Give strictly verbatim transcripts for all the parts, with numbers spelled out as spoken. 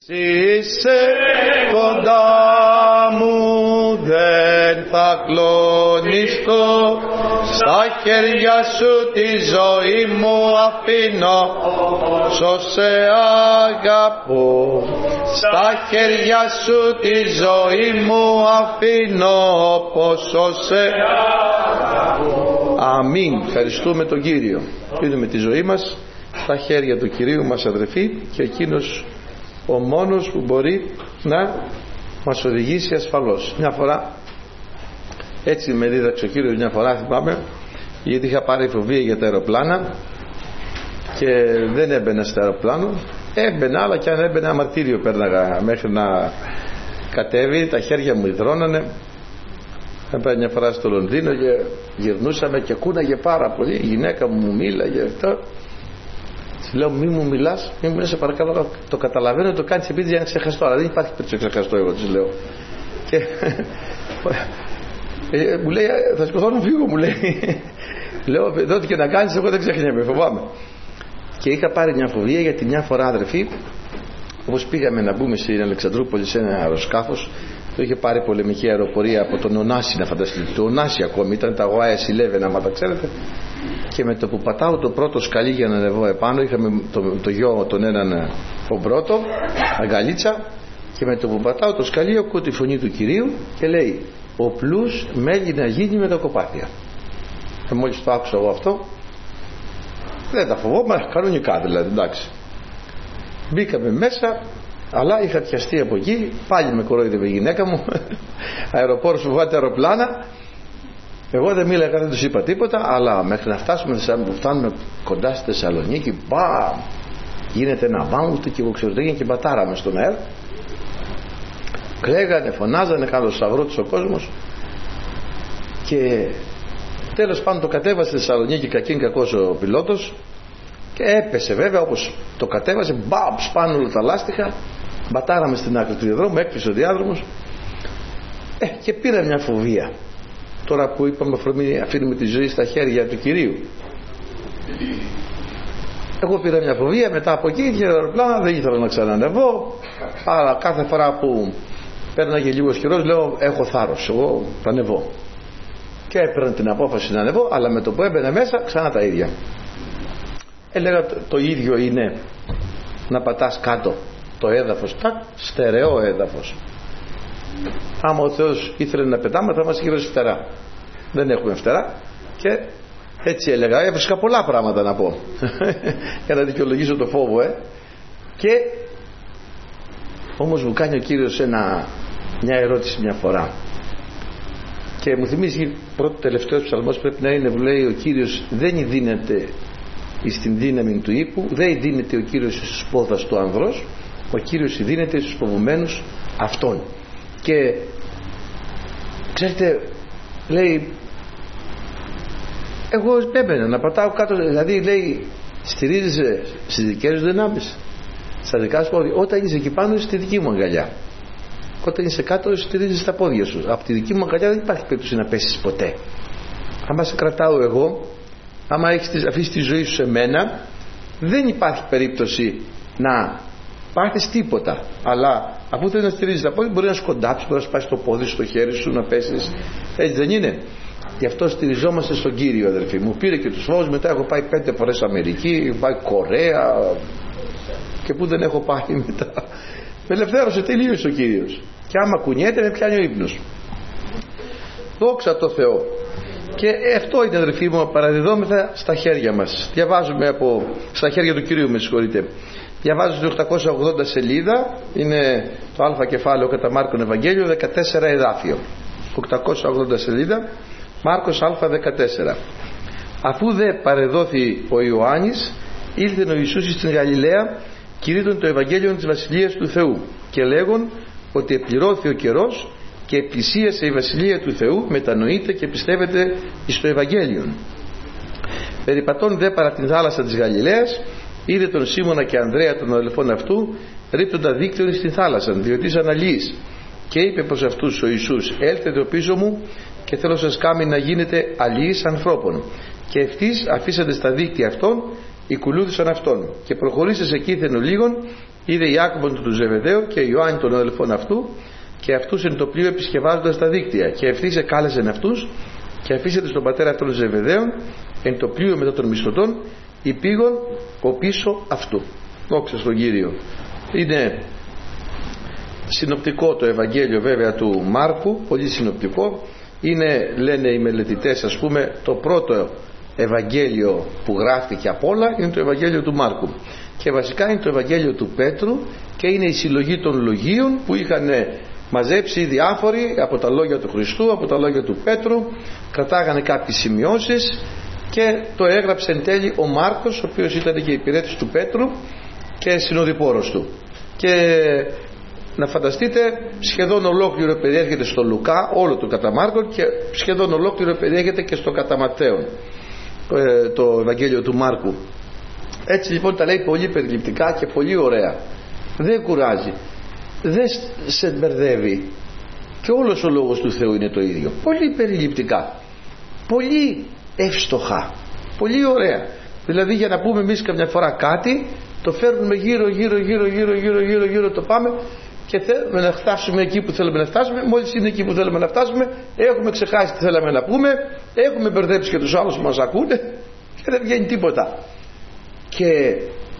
Είσαι κοντά μου, δεν θα κλονιστώ, στα χέρια σου τη ζωή μου αφήνω, σώσε αγαπώ, στα χέρια σου τη ζωή μου αφήνω, πόσο σε αγαπώ. Αμήν. Ευχαριστούμε τον Κύριο. Αφήνουμε τη ζωή μας στα χέρια του Κυρίου μας, αδερφοί, και εκείνος ο μόνος που μπορεί να μας οδηγήσει ασφαλώς. Μια φορά έτσι με δίδαξε ο Κύριος, μια φορά θυμάμαι, γιατί είχα πάρει φοβία για τα αεροπλάνα και δεν έμπαινα στο αεροπλάνο. Έμπαινα, αλλά και αν έμπαινα μαρτύριο πέρναγα μέχρι να κατέβει, τα χέρια μου υδρώνανε. Έπαιρνα μια φορά στο Λονδίνο και γυρνούσαμε και κούναγε πάρα πολύ, η γυναίκα μου μου μίλαγε αυτό. Της λέω, μη μου μιλάς, μη μου μιλάς, σε παρακαλώ, το καταλαβαίνω, το κάνεις επειδή για να ξεχαστώ, αλλά δεν υπάρχει περίπτωση να ξεχαστώ, εγώ της λέω. Και ε, μου λέει, θα σηκωθώ να φύγω, μου λέει. Λέω, εδώ και να κάνεις, εγώ δεν ξεχνιέμαι, φοβάμαι. Και είχα πάρει μια φοβία, γιατί μια φορά, αδερφοί, όπως πήγαμε να μπούμε στην Αλεξανδρούπολη σε ένα αεροσκάφος, το είχε πάρει πολεμική αεροπορία από τον Ωνάση, να φανταστείτε. Το Ωνάση ακόμη ήταν, τα γουάι ες έντεκα, άμα τα ξέρετε. Και με το που πατάω το πρώτο σκαλί για να ανεβώ επάνω, είχαμε το, το γιο τον έναν ο πρώτο, αγκαλίτσα, και με το που πατάω το σκαλί ακούω τη φωνή του Κυρίου και λέει, ο πλούς μέλει να γίνει με τα κοπάδια. Και μόλις το άκουσα εγώ αυτό, δεν τα φοβόμαι, κανονικά δηλαδή, εντάξει. Μπήκαμε μέσα, αλλά είχα πιαστεί από εκεί, πάλι με κορόιδευε η γυναίκα μου, αεροπόρος φοβάται αεροπλάνα. Εγώ δεν μίλαγα, δεν τους είπα τίποτα, αλλά μέχρι να φτάσουμε, να φτάνουμε κοντά στη Θεσσαλονίκη, μπαμ, γίνεται ένα μπαμ, και εγώ ξέρω, έγινε και μπατάραμε στον αέρα. Κλαίγανε, φωνάζανε, κάνανε το σταυρό τους ο κόσμος. Και τέλος πάντων το κατέβασε στη Θεσσαλονίκη, κακήν κακός ο πιλότος, και έπεσε βέβαια, όπως το κατέβασε, μπαμ, σπάνε όλα τα λάστιχα, μπατάραμε στην άκρη του διαδρόμου, έκπισε ο διάδρομος. Ε, και πήρα μια φοβία. Τώρα που είπαμε, αφήνουμε τη ζωή στα χέρια του Κυρίου. Εγώ πήρα μια φοβία, μετά από εκεί είχε αεροπλάνα, δεν ήθελα να ξανανεβώ, αλλά κάθε φορά που πέρναγε λίγο χειρός λέω, έχω θάρρος, εγώ θα ανεβώ. Και έπαιρνα την απόφαση να ανεβώ, αλλά με το που έμπαινε μέσα ξανά τα ίδια. Έλεγα το, το ίδιο είναι να πατάς κάτω το έδαφος, τα στερεό έδαφος. Άμα ο Θεός ήθελε να πετάμε, θα μας είχε δώσει φτερά. Δεν έχουμε φτερά. Και έτσι έλεγα, έβρισκα πολλά πράγματα να πω για να δικαιολογήσω το φόβο, ε. Και όμως μου κάνει ο Κύριος ένα, μια ερώτηση μια φορά, και μου θυμίζει, πρώτο τελευταίος ψαλμός πρέπει να είναι, που λέει ο Κύριος δεν δίνεται στην δύναμη του ύπου, δεν δίνεται ο Κύριος στους πόδας του ανδρός, ο Κύριος δίνεται στους φοβουμένους αυτών. Και ξέρετε, λέει, εγώ έμπαινα να πατάω κάτω, δηλαδή λέει, στηρίζεσαι στις δικές σου δυνάμεις, στα δικά σου πόδια. Όταν είσαι εκεί πάνω είσαι στη δική μου αγκαλιά, όταν είσαι κάτω στηρίζεσαι στα πόδια σου. Από τη δική μου αγκαλιά δεν υπάρχει περίπτωση να πέσεις ποτέ. Άμα σε κρατάω εγώ, άμα έχεις αφήσει τη ζωή σου σε μένα, δεν υπάρχει περίπτωση να πάθεις τίποτα. Αλλά αφού θέλει να στηρίζεις τα πόδια, μπορεί να σκοντάψεις, μπορεί να σπάσεις το πόδι σου, το χέρι σου, να πέσεις. Έτσι δεν είναι? Γι' αυτό στηριζόμαστε στον Κύριο, αδερφοί μου. Πήρε και τους φόβους, μετά έχω πάει πέντε φορές Αμερική, έχω πάει Κορέα, και που δεν έχω πάει μετά. Με ελευθέρωσε τελείως ο Κύριος. Και άμα κουνιέται με πιάνει ο ύπνος. Δόξα τω Θεώ. Και αυτό είναι, αδερφοί μου, παραδιδόμεθα στα χέρια μας. Διαβάζουμε από, στα χέρια του Κυρίου, με συγχωρείτε. Διαβάζω στην οκτακόσια ογδόντα σελίδα, είναι το Α κεφάλαιο κατά Μάρκον Ευαγγέλιο, δεκατέσσερα εδάφιο. οκτακόσια ογδόντα σελίδα, Μάρκος Α δεκατέσσερα. Αφού δε παρεδόθη ο Ιωάννης, ήλθε ο Ιησούς στην Γαλιλαία, κηρύττων το Ευαγγέλιο της Βασιλείας του Θεού, και λέγον ότι επληρώθη ο καιρός και επλησίασε η Βασιλεία του Θεού, μετανοείτε και πιστεύετε εις το Ευαγγέλιο. Περιπατών δε παρά την θάλασσα της Γαλιλαίας, είδε τον Σίμωνα και Ανδρέα των αδελφών αυτού ρίπτοντα δίκτυον στην θάλασσα, διότι ήσαν αλλοίς. Και είπε προς αυτούς ο Ιησούς, έλθετε πίσω μου και θέλω σας κάμει να γίνετε αλλοίς ανθρώπων. Και ευτής αφήσατε στα δίκτυα αυτών, οικουλούδησαν αυτόν. Και προχωρήσες εκείθεν ο λίγον είδε Ιάκωβον του Ζεβεδαίου και Ιωάννη των αδελφών αυτού, και αυτούς εν το πλοίο επισκευάζοντας τα δίκτυα, και ευθύς εκάλεσεν αυτούς και αφήσετε στον πατέρα αυτών των Ζεβεδαίων εν το πλοίο μετά των μισθωτών υπήγον ο πίσω αυτού. Δόξα στον Κύριο. Είναι συνοπτικό το Ευαγγέλιο βέβαια του Μάρκου, πολύ συνοπτικό. Είναι, λένε οι μελετητές, ας πούμε, το πρώτο Ευαγγέλιο που γράφτηκε απ' όλα είναι το Ευαγγέλιο του Μάρκου, και βασικά είναι το Ευαγγέλιο του Πέτρου, και είναι η συλλογή των λογίων που είχαν μαζέψει οι διάφοροι από τα λόγια του Χριστού, από τα λόγια του Πέτρου, κρατάγανε κάποιες σημειώσεις και το έγραψε εν τέλει ο Μάρκος, ο οποίος ήταν και υπηρέτης του Πέτρου και συνοδοιπόρος του. Και να φανταστείτε, σχεδόν ολόκληρο περιέρχεται στο Λουκά, όλο το κατά Μάρκον, και σχεδόν ολόκληρο περιέρχεται και στο κατά Ματθαίον, το Ευαγγέλιο του Μάρκου. Έτσι λοιπόν τα λέει πολύ περιληπτικά και πολύ ωραία. Δεν κουράζει, δεν σε μπερδεύει, και όλος ο λόγος του Θεού είναι το ίδιο. Πολύ περιληπτικά, πολύ εύστοχα, πολύ ωραία. Δηλαδή για να πούμε εμείς καμιά φορά κάτι, το φέρνουμε γύρω γύρω γύρω γύρω γύρω γύρω γύρω, το πάμε και θέλουμε να φτάσουμε εκεί που θέλουμε να φτάσουμε. Μόλις είναι εκεί που θέλουμε να φτάσουμε, έχουμε ξεχάσει τι θέλαμε να πούμε, έχουμε μπερδέψει και τους άλλους που μας ακούνε και δεν βγαίνει τίποτα. Και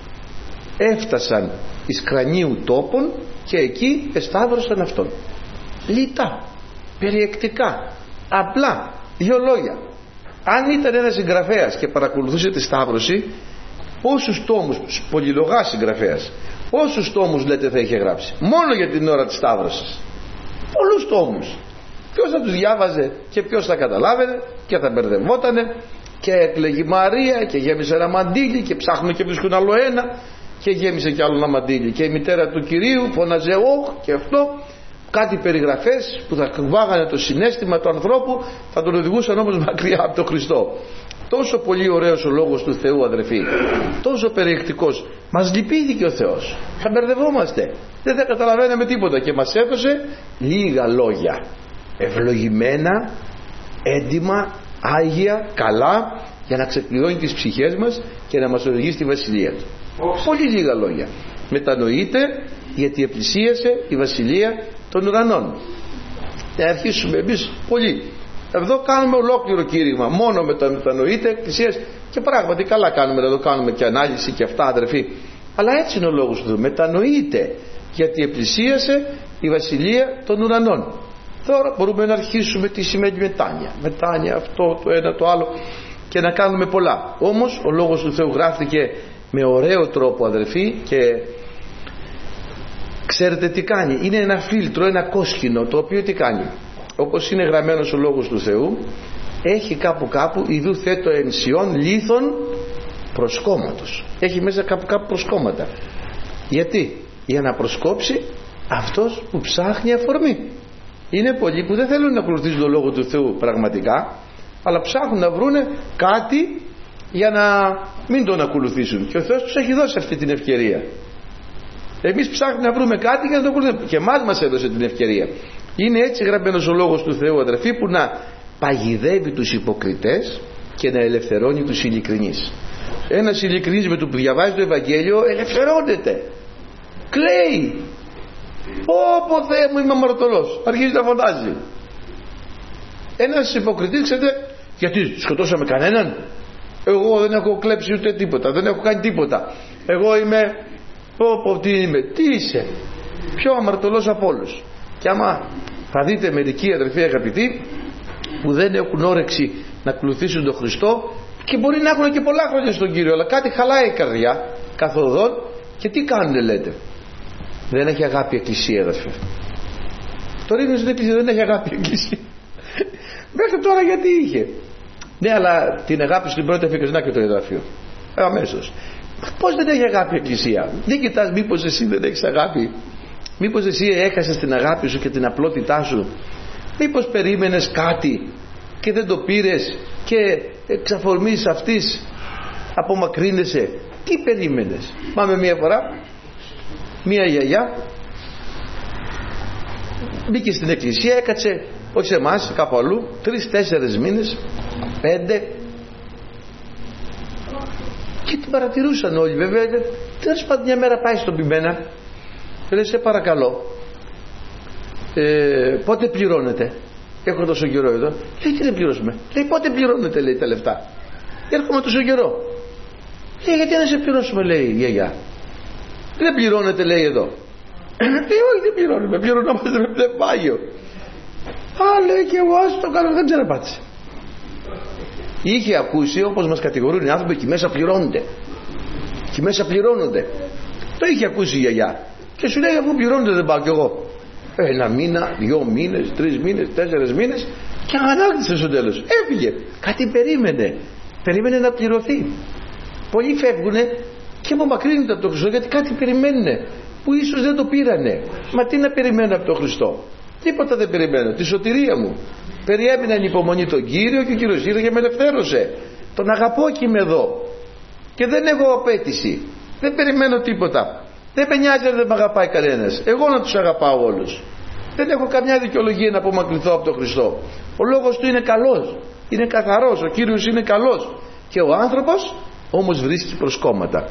έφτασαν εις κρανίου τόπων και εκεί εσταύρωσαν αυτόν. Λιτά, περιεκτικά, απλά, δύο λόγια. Αν ήταν ένας συγγραφέας και παρακολουθούσε τη σταύρωση, πόσους τόμους, πολυλογά συγγραφέας, πόσους τόμους λέτε θα είχε γράψει μόνο για την ώρα της σταύρωσης? Πολλούς τόμους. Ποιος θα τους διάβαζε και ποιος θα καταλάβαινε, και θα μπερδευότανε, και έκλαιγε Μαρία και γέμισε ένα μαντίλι και ψάχνουν και βρίσκουν άλλο ένα και γέμισε κι άλλο ένα μαντίλι, και η μητέρα του Κυρίου φώναζε όχ, και αυτό, κάτι περιγραφές που θα βάγανε το συναίσθημα του ανθρώπου, θα τον οδηγούσαν όμως μακριά από τον Χριστό. Τόσο πολύ ωραίος ο λόγος του Θεού, αδερφοί, τόσο περιεκτικός. Μας λυπήθηκε ο Θεός, θα μπερδευόμαστε, δεν θα καταλαβαίναμε τίποτα, και μας έδωσε λίγα λόγια, ευλογημένα, έντιμα, άγια, καλά, για να ξεκλειδώνει τις ψυχές μας και να μας οδηγεί στη βασιλεία του. Πολύ λίγα λόγια. Μετανοείτε, γιατί επλησίασε η βασιλεία των ουρανών. Να αρχίσουμε εμείς πολύ. Εδώ κάνουμε ολόκληρο κήρυγμα μόνο με το μετανοείτε, εκκλησίας, και πράγματι καλά κάνουμε να το κάνουμε και ανάλυση και αυτά, αδερφοί. Αλλά έτσι είναι ο λόγος του Θεού. Μετανοείτε, γιατί επλησίασε η βασιλεία των ουρανών. Τώρα μπορούμε να αρχίσουμε τι σημαίνει μετάνοια. Μετάνοια, αυτό, το ένα, το άλλο, και να κάνουμε πολλά. Όμως ο λόγος του Θεού γράφτηκε με ωραίο τρόπο, αδερφοί, και ξέρετε τι κάνει? Είναι ένα φίλτρο, ένα κόσκινο, το οποίο τι κάνει? Όπως είναι γραμμένος ο λόγος του Θεού, έχει κάπου κάπου ιδού θέτω ενσιών λίθων προσκόμματος. Έχει μέσα κάπου κάπου προσκόμματα. Γιατί? Για να προσκόψει αυτός που ψάχνει αφορμή. Είναι πολλοί που δεν θέλουν να ακολουθήσουν τον λόγο του Θεού πραγματικά, αλλά ψάχνουν να βρούνε κάτι για να μην τον ακολουθήσουν, και ο Θεός τους έχει δώσει αυτή την ευκαιρία. Εμείς ψάχνουμε να βρούμε κάτι για να τον ακολουθήσουμε, και εμάς μας έδωσε την ευκαιρία. Είναι έτσι γραμμένος ο λόγος του Θεού, αδερφοί, που να παγιδεύει τους υποκριτές και να ελευθερώνει τους ειλικρινείς. Ένας ειλικρινής με το που διαβάζει το Ευαγγέλιο ελευθερώνεται, κλαίει, πω πω Θεέ μου, είμαι αμαρτωλός, αρχίζει να φωνάζει. Ένας υποκριτής, ξέρετε, γιατί σκοτώσαμε κανέναν? Εγώ δεν έχω κλέψει ούτε τίποτα, δεν έχω κάνει τίποτα, εγώ είμαι, πω πω τι είμαι, τι είσαι? Πιο αμαρτωλός από όλους. Και άμα θα δείτε μερικοί, αδερφοί αγαπητοί, που δεν έχουν όρεξη να ακολουθήσουν τον Χριστό, και μπορεί να έχουν και πολλά χρόνια στον Κύριο, αλλά κάτι χαλάει η καρδιά καθοδόν, και τι κάνουνε, λέτε? Δεν έχει αγάπη η Εκκλησία, αδερφοί. Το ρίχνει στην Εκκλησία, δεν έχει αγάπη η Εκκλησία. Μέχρι τώρα γιατί είχε? Ναι, αλλά την αγάπη στην πρώτη αφήκαση, να και το εδάφιο αμέσως. Πώς δεν έχει αγάπη η Εκκλησία? Δεν κοιτάς μήπως εσύ δεν έχεις αγάπη? Μήπως εσύ έχασες την αγάπη σου και την απλότητά σου? Μήπως περίμενες κάτι και δεν το πήρες και εξ αφορμής αυτής απομακρύνεσαι? Τι περίμενες? Πάμε μια φορά, μια γιαγιά μπήκε στην εκκλησία, έκατσε, όχι σε εμάς, κάπου αλλού, τρεις-τέσσερις μήνες, πέντε, και την παρατηρούσαν όλοι. Βέβαια, τέλος πάντων μια μέρα πάει στον Πιμένα Λέει, σε παρακαλώ, ε, πότε πληρώνετε? Έχω τόσο καιρό εδώ. Λέει, τι δεν πληρώσουμε? Λέει, πότε πληρώνετε, λέει, τα λεφτά? Έρχομαι τόσο καιρό. Λέει, γιατί να σε πληρώσουμε, λέει η γιαγιά. Δεν πληρώνετε, λέει, εδώ. Λέει, όχι, δεν πληρώνουμε, πληρωνόμαστε με πνευμάγιο. Α, λέει, και εγώ ας το κάνω, δεν ξαναπάτησε. Είχε ακούσει, όπως μας κατηγορούν οι άνθρωποι, εκεί μέσα πληρώνονται. Εκεί μέσα πληρώνονται. Το είχε ακούσει η γιαγιά. Και σου λέει, αφού πληρώνονται δεν πάω κι εγώ. Ένα μήνα, δυο μήνες, τρεις μήνες, τέσσερις μήνες και αγανάκτησε στο τέλος. Έφυγε. Κάτι περίμενε. Περίμενε να πληρωθεί. Πολλοί φεύγουνε και απομακρύνονται από τον Χριστό γιατί κάτι περιμένουν που ίσως δεν το πήρανε. Μα τι να περιμένω από τον Χριστό? Τίποτα δεν περιμένω. Τη σωτηρία μου. Περιέμεινα εν υπομονή τον Κύριο και ο Κύριος ήρθε και με ελευθέρωσε. Τον αγαπώ και είμαι εδώ. Και δεν έχω απέτηση. Δεν περιμένω τίποτα. Δεν με νοιάζει αν δεν με αγαπάει κανένας. Εγώ να τους αγαπάω όλους. Δεν έχω καμιά δικαιολογία να απομακρυνθώ από τον Χριστό. Ο λόγος του είναι καλός. Είναι καθαρός. Ο Κύριος είναι καλός. Και ο άνθρωπος όμως βρίσκει προσκόμματα.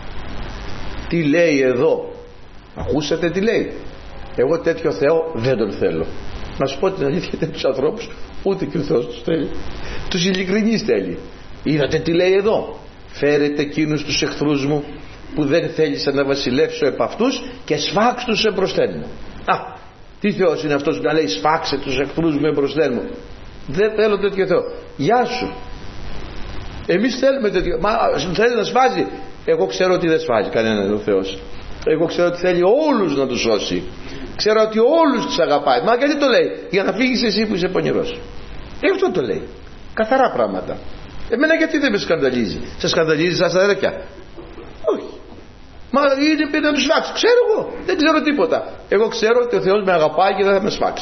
Τι λέει εδώ? Ακούσατε τι λέει? Εγώ τέτοιο Θεό δεν τον θέλω. Να σου πω την αλήθεια, τέτοιους ανθρώπους ούτε και ο Θεός τους θέλει. Τους ειλικρινείς θέλει. Είδατε τι λέει εδώ? Φέρετε εκείνους τους εχθρούς μου που δεν θέλησαν να βασιλεύσω επ' αυτούς και σφάξ τους εμπροσθέν μου. Α, τι Θεός είναι αυτός που να λέει σφάξε τους εχθρούς μου εμπροσθέν μου? Δεν θέλω τέτοιο Θεό. Γεια σου. Εμείς θέλουμε τέτοιο. Μα θέλει να σφάζει? Εγώ ξέρω ότι δεν σφάζει κανέναν ο Θεός. Εγώ ξέρω ότι θέλει όλους να τους σώσει. Ξέρω ότι όλους τους αγαπάει. Μα γιατί το λέει? Για να φύγεις εσύ που είσαι πονηρός. Ε, αυτό το λέει. Καθαρά πράγματα. Εμένα γιατί δεν με σκανδαλίζει? Σε σκανδαλίζει σας αδέρφια? Όχι. Μα είναι πει να τους σφάξει. Ξέρω εγώ. Δεν ξέρω τίποτα. Εγώ ξέρω ότι ο Θεός με αγαπάει και δεν θα με σφάξει.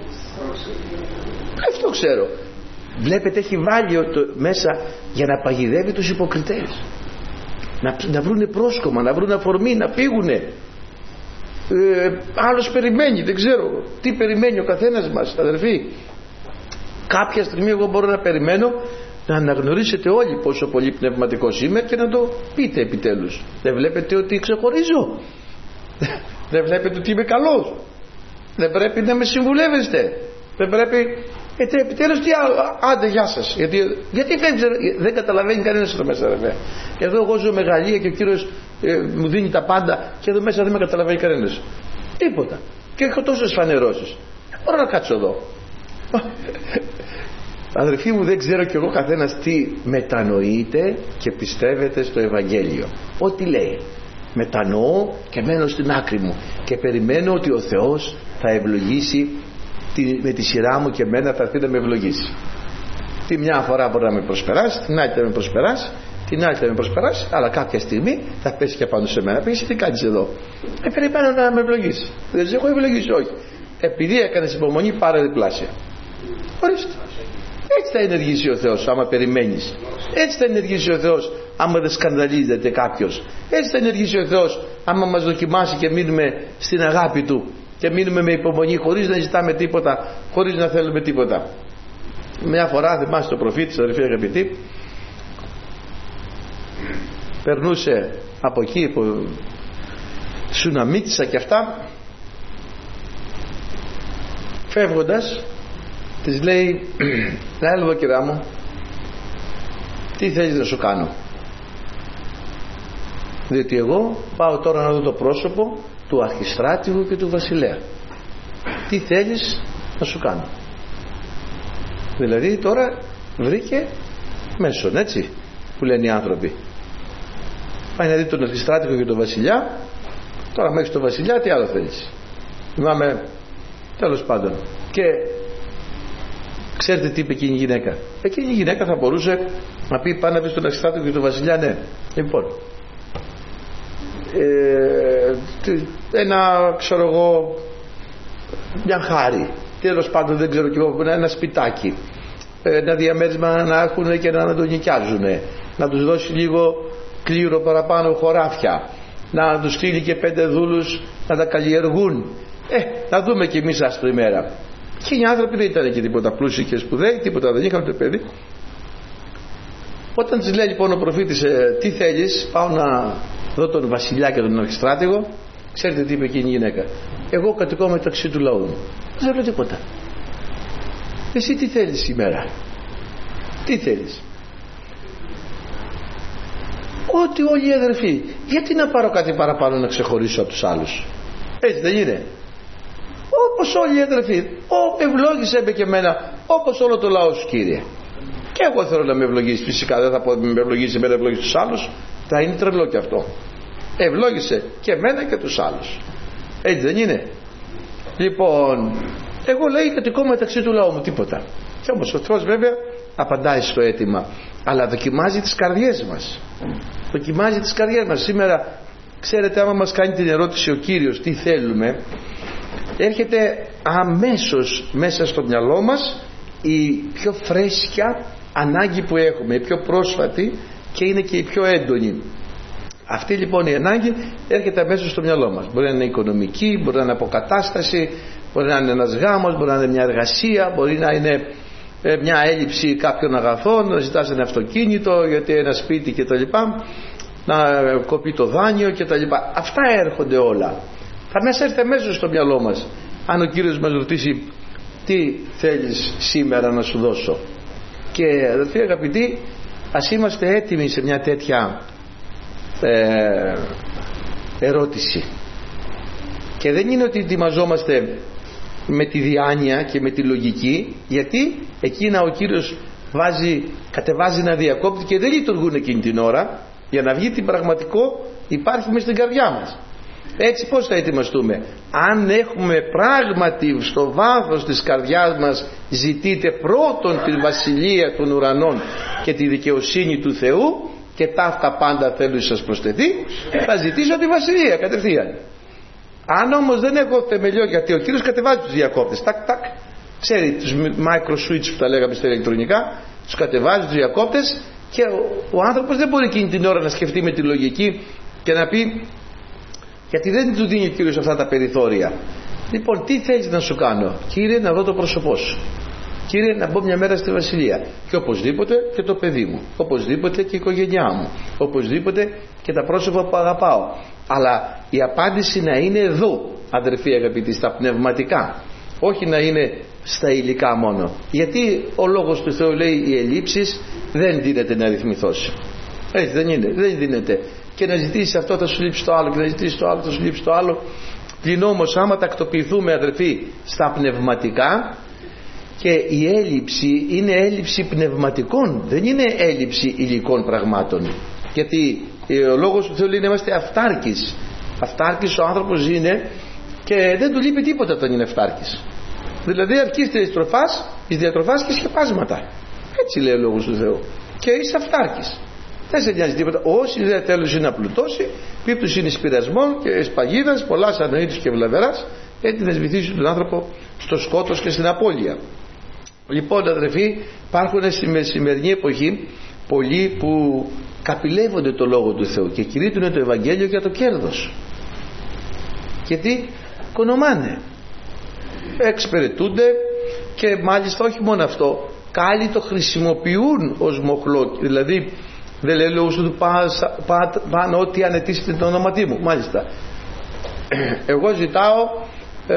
Αυτό ξέρω. Βλέπετε, έχει βάλει το, μέσα για να παγιδεύει τους υποκριτές. Να, να βρούνε πρόσκομα, να βρούνε αφορμή, να φύγουνε. Ε, άλλος περιμένει, δεν ξέρω τι περιμένει ο καθένας μας, αδερφοί. Κάποια στιγμή εγώ μπορώ να περιμένω να αναγνωρίσετε όλοι πόσο πολύ πνευματικός είμαι και να το πείτε επιτέλους. Δεν βλέπετε ότι ξεχωρίζω? Δεν βλέπετε ότι είμαι καλός? Δεν πρέπει να με συμβουλεύεστε? Δεν πρέπει? Ε, επιτέλους τι άλλο? Άντε γεια σας. Γιατί, γιατί δεν καταλαβαίνει κανένας εδώ μέσα, βέβαια. Εδώ εγώ ζω μεγαλεία και ο Κύριος ε, μου δίνει τα πάντα και εδώ μέσα δεν με καταλαβαίνει κανένας. Τίποτα. Και έχω τόσες φανερώσεις. Μπορώ να κάτσω εδώ. Αδερφοί μου, δεν ξέρω κι εγώ καθένας τι μετανοείται και πιστεύετε στο Ευαγγέλιο. Ό,τι λέει μετανοώ και μένω στην άκρη μου και περιμένω ότι ο Θεός θα ευλογήσει με τη σειρά μου και εμένα θα έρθει να με ευλογήσει. Τη μια φορά μπορεί να με προσπεράσει, την άλλη θα με προσπεράσει, την άλλη θα με προσπεράσει, αλλά κάποια στιγμή θα πέσει και πάνω σε μένα. Πει, τι κάνεις εδώ? Ε, περιμένω να με ευλογήσει. Δεν σε έχω ευλογήσει, όχι. Επειδή έκανες υπομονή, πάρε διπλάσια. Ορίστε. Έτσι θα ενεργήσει ο Θεός άμα περιμένεις. Έτσι θα ενεργήσει ο Θεός άμα δεν σκανδαλίζεται κάποιος. Έτσι θα ενεργήσει ο Θεός άμα μας δοκιμάσει και μείνουμε στην αγάπη Του και μείνουμε με υπομονή χωρίς να ζητάμε τίποτα, χωρίς να θέλουμε τίποτα. Μια φορά θυμάστε το προφήτης, αδερφοί αγαπητοί, περνούσε από εκεί που Σουναμίτσα και αυτά, φεύγοντας της λέει, να έλα εδώ κυρά μου, τι θέλεις να σου κάνω? Διότι εγώ πάω τώρα να δω το πρόσωπο του αρχιστράτηγου και του βασιλέα. Τι θέλεις να σου κάνω? Δηλαδή τώρα βρήκε μέσον, έτσι που λένε οι άνθρωποι. Πάει να δει τον αρχιστράτηγο και τον βασιλιά. Τώρα μέχρι τον βασιλιά τι άλλο θέλεις? Θυμάμαι, τέλος πάντων. Και ξέρετε τι είπε εκείνη η γυναίκα? Εκείνη η γυναίκα θα μπορούσε να πει, πάει να δει τον αρχιστράτηγο και τον βασιλιά. Ναι, λοιπόν, ε, ένα, ξέρω εγώ, μια χάρη, τέλος πάντων, δεν ξέρω κι εγώ, ένα σπιτάκι, ένα διαμέρισμα να έχουν και να, να το νοικιάζουν, να τους δώσει λίγο κλήρο παραπάνω, χωράφια, να τους στείλει και πέντε δούλους να τα καλλιεργούν. Ε, να δούμε κι εμείς άσπρη μέρα. Και οι άνθρωποι δεν ήταν και τίποτα πλούσιοι και σπουδαίοι, τίποτα δεν είχαν το παιδί. Όταν της λέει λοιπόν ο προφήτης, ε, τι θέλεις? Πάω να δω τον βασιλιά και τον αρχιστράτηγο. Ξέρετε τι είπε εκείνη η γυναίκα? Εγώ κατοικώ μεταξύ του λαού μου. Δεν θέλω τίποτα. Εσύ τι θέλεις σήμερα? Τι θέλεις? Ότι όλοι οι αδερφοί. Γιατί να πάρω κάτι παραπάνω να ξεχωρίσω από τους άλλους? Έτσι δεν είναι? Όπως όλοι οι αδερφοί. Ω, ευλόγησέ με και εμένα όπως όλο το λαό σου, Κύριε. Και εγώ θέλω να με ευλογήσει. Φυσικά δεν θα πω ότι με ευλογήσει εμένα, ευλογήσει τους άλλους. Θα είναι τρελό και αυτό. Ευλόγησε και εμένα και τους άλλους. Έτσι δεν είναι? Λοιπόν, εγώ λέει κατοικώ μεταξύ του λαού μου, τίποτα. Και όμως ο Θεός βέβαια απαντάει στο αίτημα, αλλά δοκιμάζει τις καρδιές μας. Δοκιμάζει τις καρδιές μας. Σήμερα, ξέρετε, άμα μας κάνει την ερώτηση ο Κύριος τι θέλουμε, έρχεται αμέσως μέσα στο μυαλό μας η πιο φρέσκια ανάγκη που έχουμε, η πιο πρόσφατη και είναι και η πιο έντονη. Αυτή λοιπόν η ανάγκη έρχεται αμέσως στο μυαλό μας. Μπορεί να είναι οικονομική, μπορεί να είναι αποκατάσταση, μπορεί να είναι ένας γάμος, μπορεί να είναι μια εργασία, μπορεί να είναι μια έλλειψη κάποιων αγαθών, να ζητάς ένα αυτοκίνητο γιατί ένα σπίτι κτλ, να κοπεί το δάνειο κτλ. Αυτά έρχονται όλα. Θα μέσα έρθει αμέσως στο μυαλό μας αν ο Κύριος μας ρωτήσει τι θέλεις σήμερα να σου δώσω. Και αδελφοί αγαπητοί, ας είμαστε έτοιμοι σε μια τέτοια ε, ερώτηση. Και δεν είναι ότι ετοιμαζόμαστε με τη διάνοια και με τη λογική, γιατί εκείνα ο Κύριος βάζει, κατεβάζει ένα διακόπτη και δεν λειτουργούν εκείνη την ώρα. Για να βγει την πραγματικό υπάρχει μες στην καρδιά μας. Έτσι πώς θα ετοιμαστούμε? Αν έχουμε πράγματι στο βάθος της καρδιάς μας ζητείτε πρώτον τη βασιλεία των ουρανών και τη δικαιοσύνη του Θεού και ταύτα πάντα θέλω σας προσθεθεί, θα ζητήσω τη βασιλεία κατευθείαν. Αν όμως δεν έχω θεμελιό, γιατί ο Κύριος κατεβάζει τους διακόπτες, τάκ τάκ, ξέρει τους micro switch που τα λέγαμε στα ηλεκτρονικά, τους κατεβάζει τους διακόπτες και ο, ο άνθρωπος δεν μπορεί εκείνη την ώρα να σκεφτεί με τη λογική και να πει, γιατί δεν του δίνει ο Κύριος αυτά τα περιθώρια. Λοιπόν, τι θέλεις να σου κάνω? Κύριε, να δω το πρόσωπό σου. Κύριε, να μπω μια μέρα στη βασιλεία. Και οπωσδήποτε και το παιδί μου. Οπωσδήποτε και η οικογένειά μου. Οπωσδήποτε και τα πρόσωπα που αγαπάω. Αλλά η απάντηση να είναι εδώ, αδερφοί αγαπητοί, στα πνευματικά. Όχι να είναι στα υλικά μόνο. Γιατί ο λόγος του Θεού λέει οι ελλείψεις δεν δίνεται να ρυθμιθώσει. Έτσι δεν είναι, δεν δίνεται. Και να ζητήσεις αυτό θα σου λείψει το άλλο, και να ζητήσεις το άλλο θα σου λείψει το άλλο. Πλην όμως άμα τακτοποιηθούμε, αδερφοί, στα πνευματικά, και η έλλειψη είναι έλλειψη πνευματικών, δεν είναι έλλειψη υλικών πραγμάτων. Γιατί ο λόγος του Θεού λέει να είμαστε αυτάρκης. Αυτάρκης ο άνθρωπος είναι και δεν του λείπει τίποτα όταν είναι αυτάρκης. Δηλαδή αρκείς της διατροφάς, της διατροφάς και σκεπάσματα. Έτσι λέει ο λόγος του Θεού. Και είσαι αυτάρκης. Δεν σε νοιάζει τίποτα. Όσοι δεν θέλουν είναι να πλουτώσει, πίπτους είναι σπειρασμών και σπαγίδας, πολλά ανοήτους και βλαβεράς, έτσι να σβηθήσουν τον άνθρωπο στο σκότος και στην απώλεια. Λοιπόν, αδερφοί, υπάρχουν στη σημερινή εποχή πολλοί που καπηλεύονται το λόγο του Θεού και κηρύττουν το Ευαγγέλιο για το κέρδος. Γιατί κονομάνε, εξυπηρετούνται και μάλιστα όχι μόνο αυτό, κάλλοι το χρησιμοποιούν ως μοχλό. Δηλαδή δεν λέει λόγους του πάνω ό,τι ανετήσετε το όνοματί μου. Μάλιστα εγώ ζητάω ε,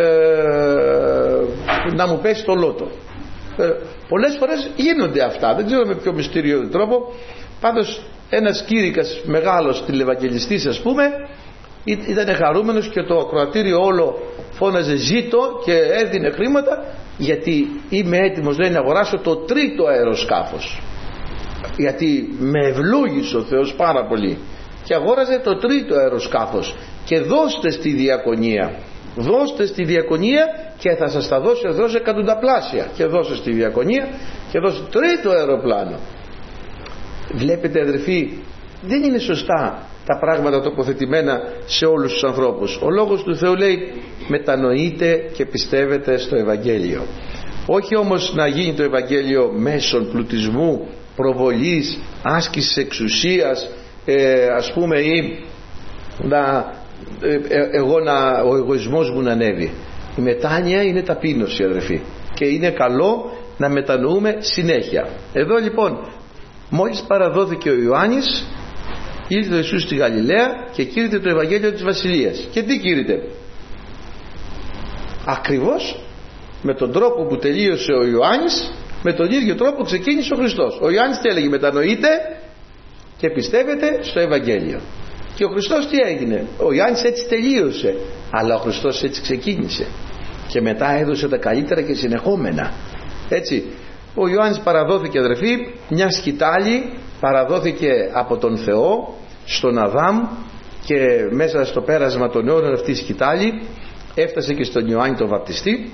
να μου πέσει το λότο. ε, πολλές φορές γίνονται αυτά, δεν ξέρω με ποιο μυστήριο τρόπο. Πάντως ένας κήρυκας μεγάλος τηλευαγγελιστής, ας πούμε, ήταν χαρούμενος και το ακροατήριο όλο φώναζε ζήτω και έδινε χρήματα, γιατί είμαι έτοιμος, λέει, να αγοράσω το τρίτο αεροσκάφος, γιατί με ευλόγησε ο Θεός πάρα πολύ, και αγόραζε το τρίτο αεροσκάφος. Και δώστε στη διακονία, δώστε στη διακονία και θα σας τα δώσει ο Θεός εκατονταπλάσια. Και δώστε στη διακονία και δώστε τρίτο αεροπλάνο. Βλέπετε, αδερφοί, δεν είναι σωστά τα πράγματα τοποθετημένα σε όλους τους ανθρώπους. Ο λόγος του Θεού λέει μετανοείτε και πιστεύετε στο Ευαγγέλιο. Όχι όμως να γίνει το Ευαγγέλιο μέσων πλουτισμού, προβολής, άσκησης εξουσίας, ε, ας πούμε, ή να, ε, ε, εγώ να, ο εγωισμός μου να ανέβει. Η μετάνοια είναι ταπείνωση, αδερφοί, και είναι καλό να μετανοούμε συνέχεια. Εδώ λοιπόν, μόλις παραδόθηκε ο Ιωάννης, Ήρθε ο Ιησούς στη Γαλιλαία και κήρυτε το Ευαγγέλιο της Βασιλείας. Και τι κήρυτε? Ακριβώς με τον τρόπο που τελείωσε ο Ιωάννης, με τον ίδιο τρόπο ξεκίνησε ο Χριστός. Ο Ιωάννης τι έλεγε? Μετανοείτε και πιστεύετε στο Ευαγγέλιο. Και ο Χριστός τι έγινε? Ο Ιωάννης έτσι τελείωσε, αλλά ο Χριστός έτσι ξεκίνησε και μετά έδωσε τα καλύτερα και συνεχόμενα. Έτσι, ο Ιωάννης παραδόθηκε, αδερφοί, μια σκητάλη παραδόθηκε από τον Θεό στον Αδάμ, και μέσα στο πέρασμα των αιώνων αυτή η σκητάλη έφτασε και στον Ιωάννη τον Βαπτιστή.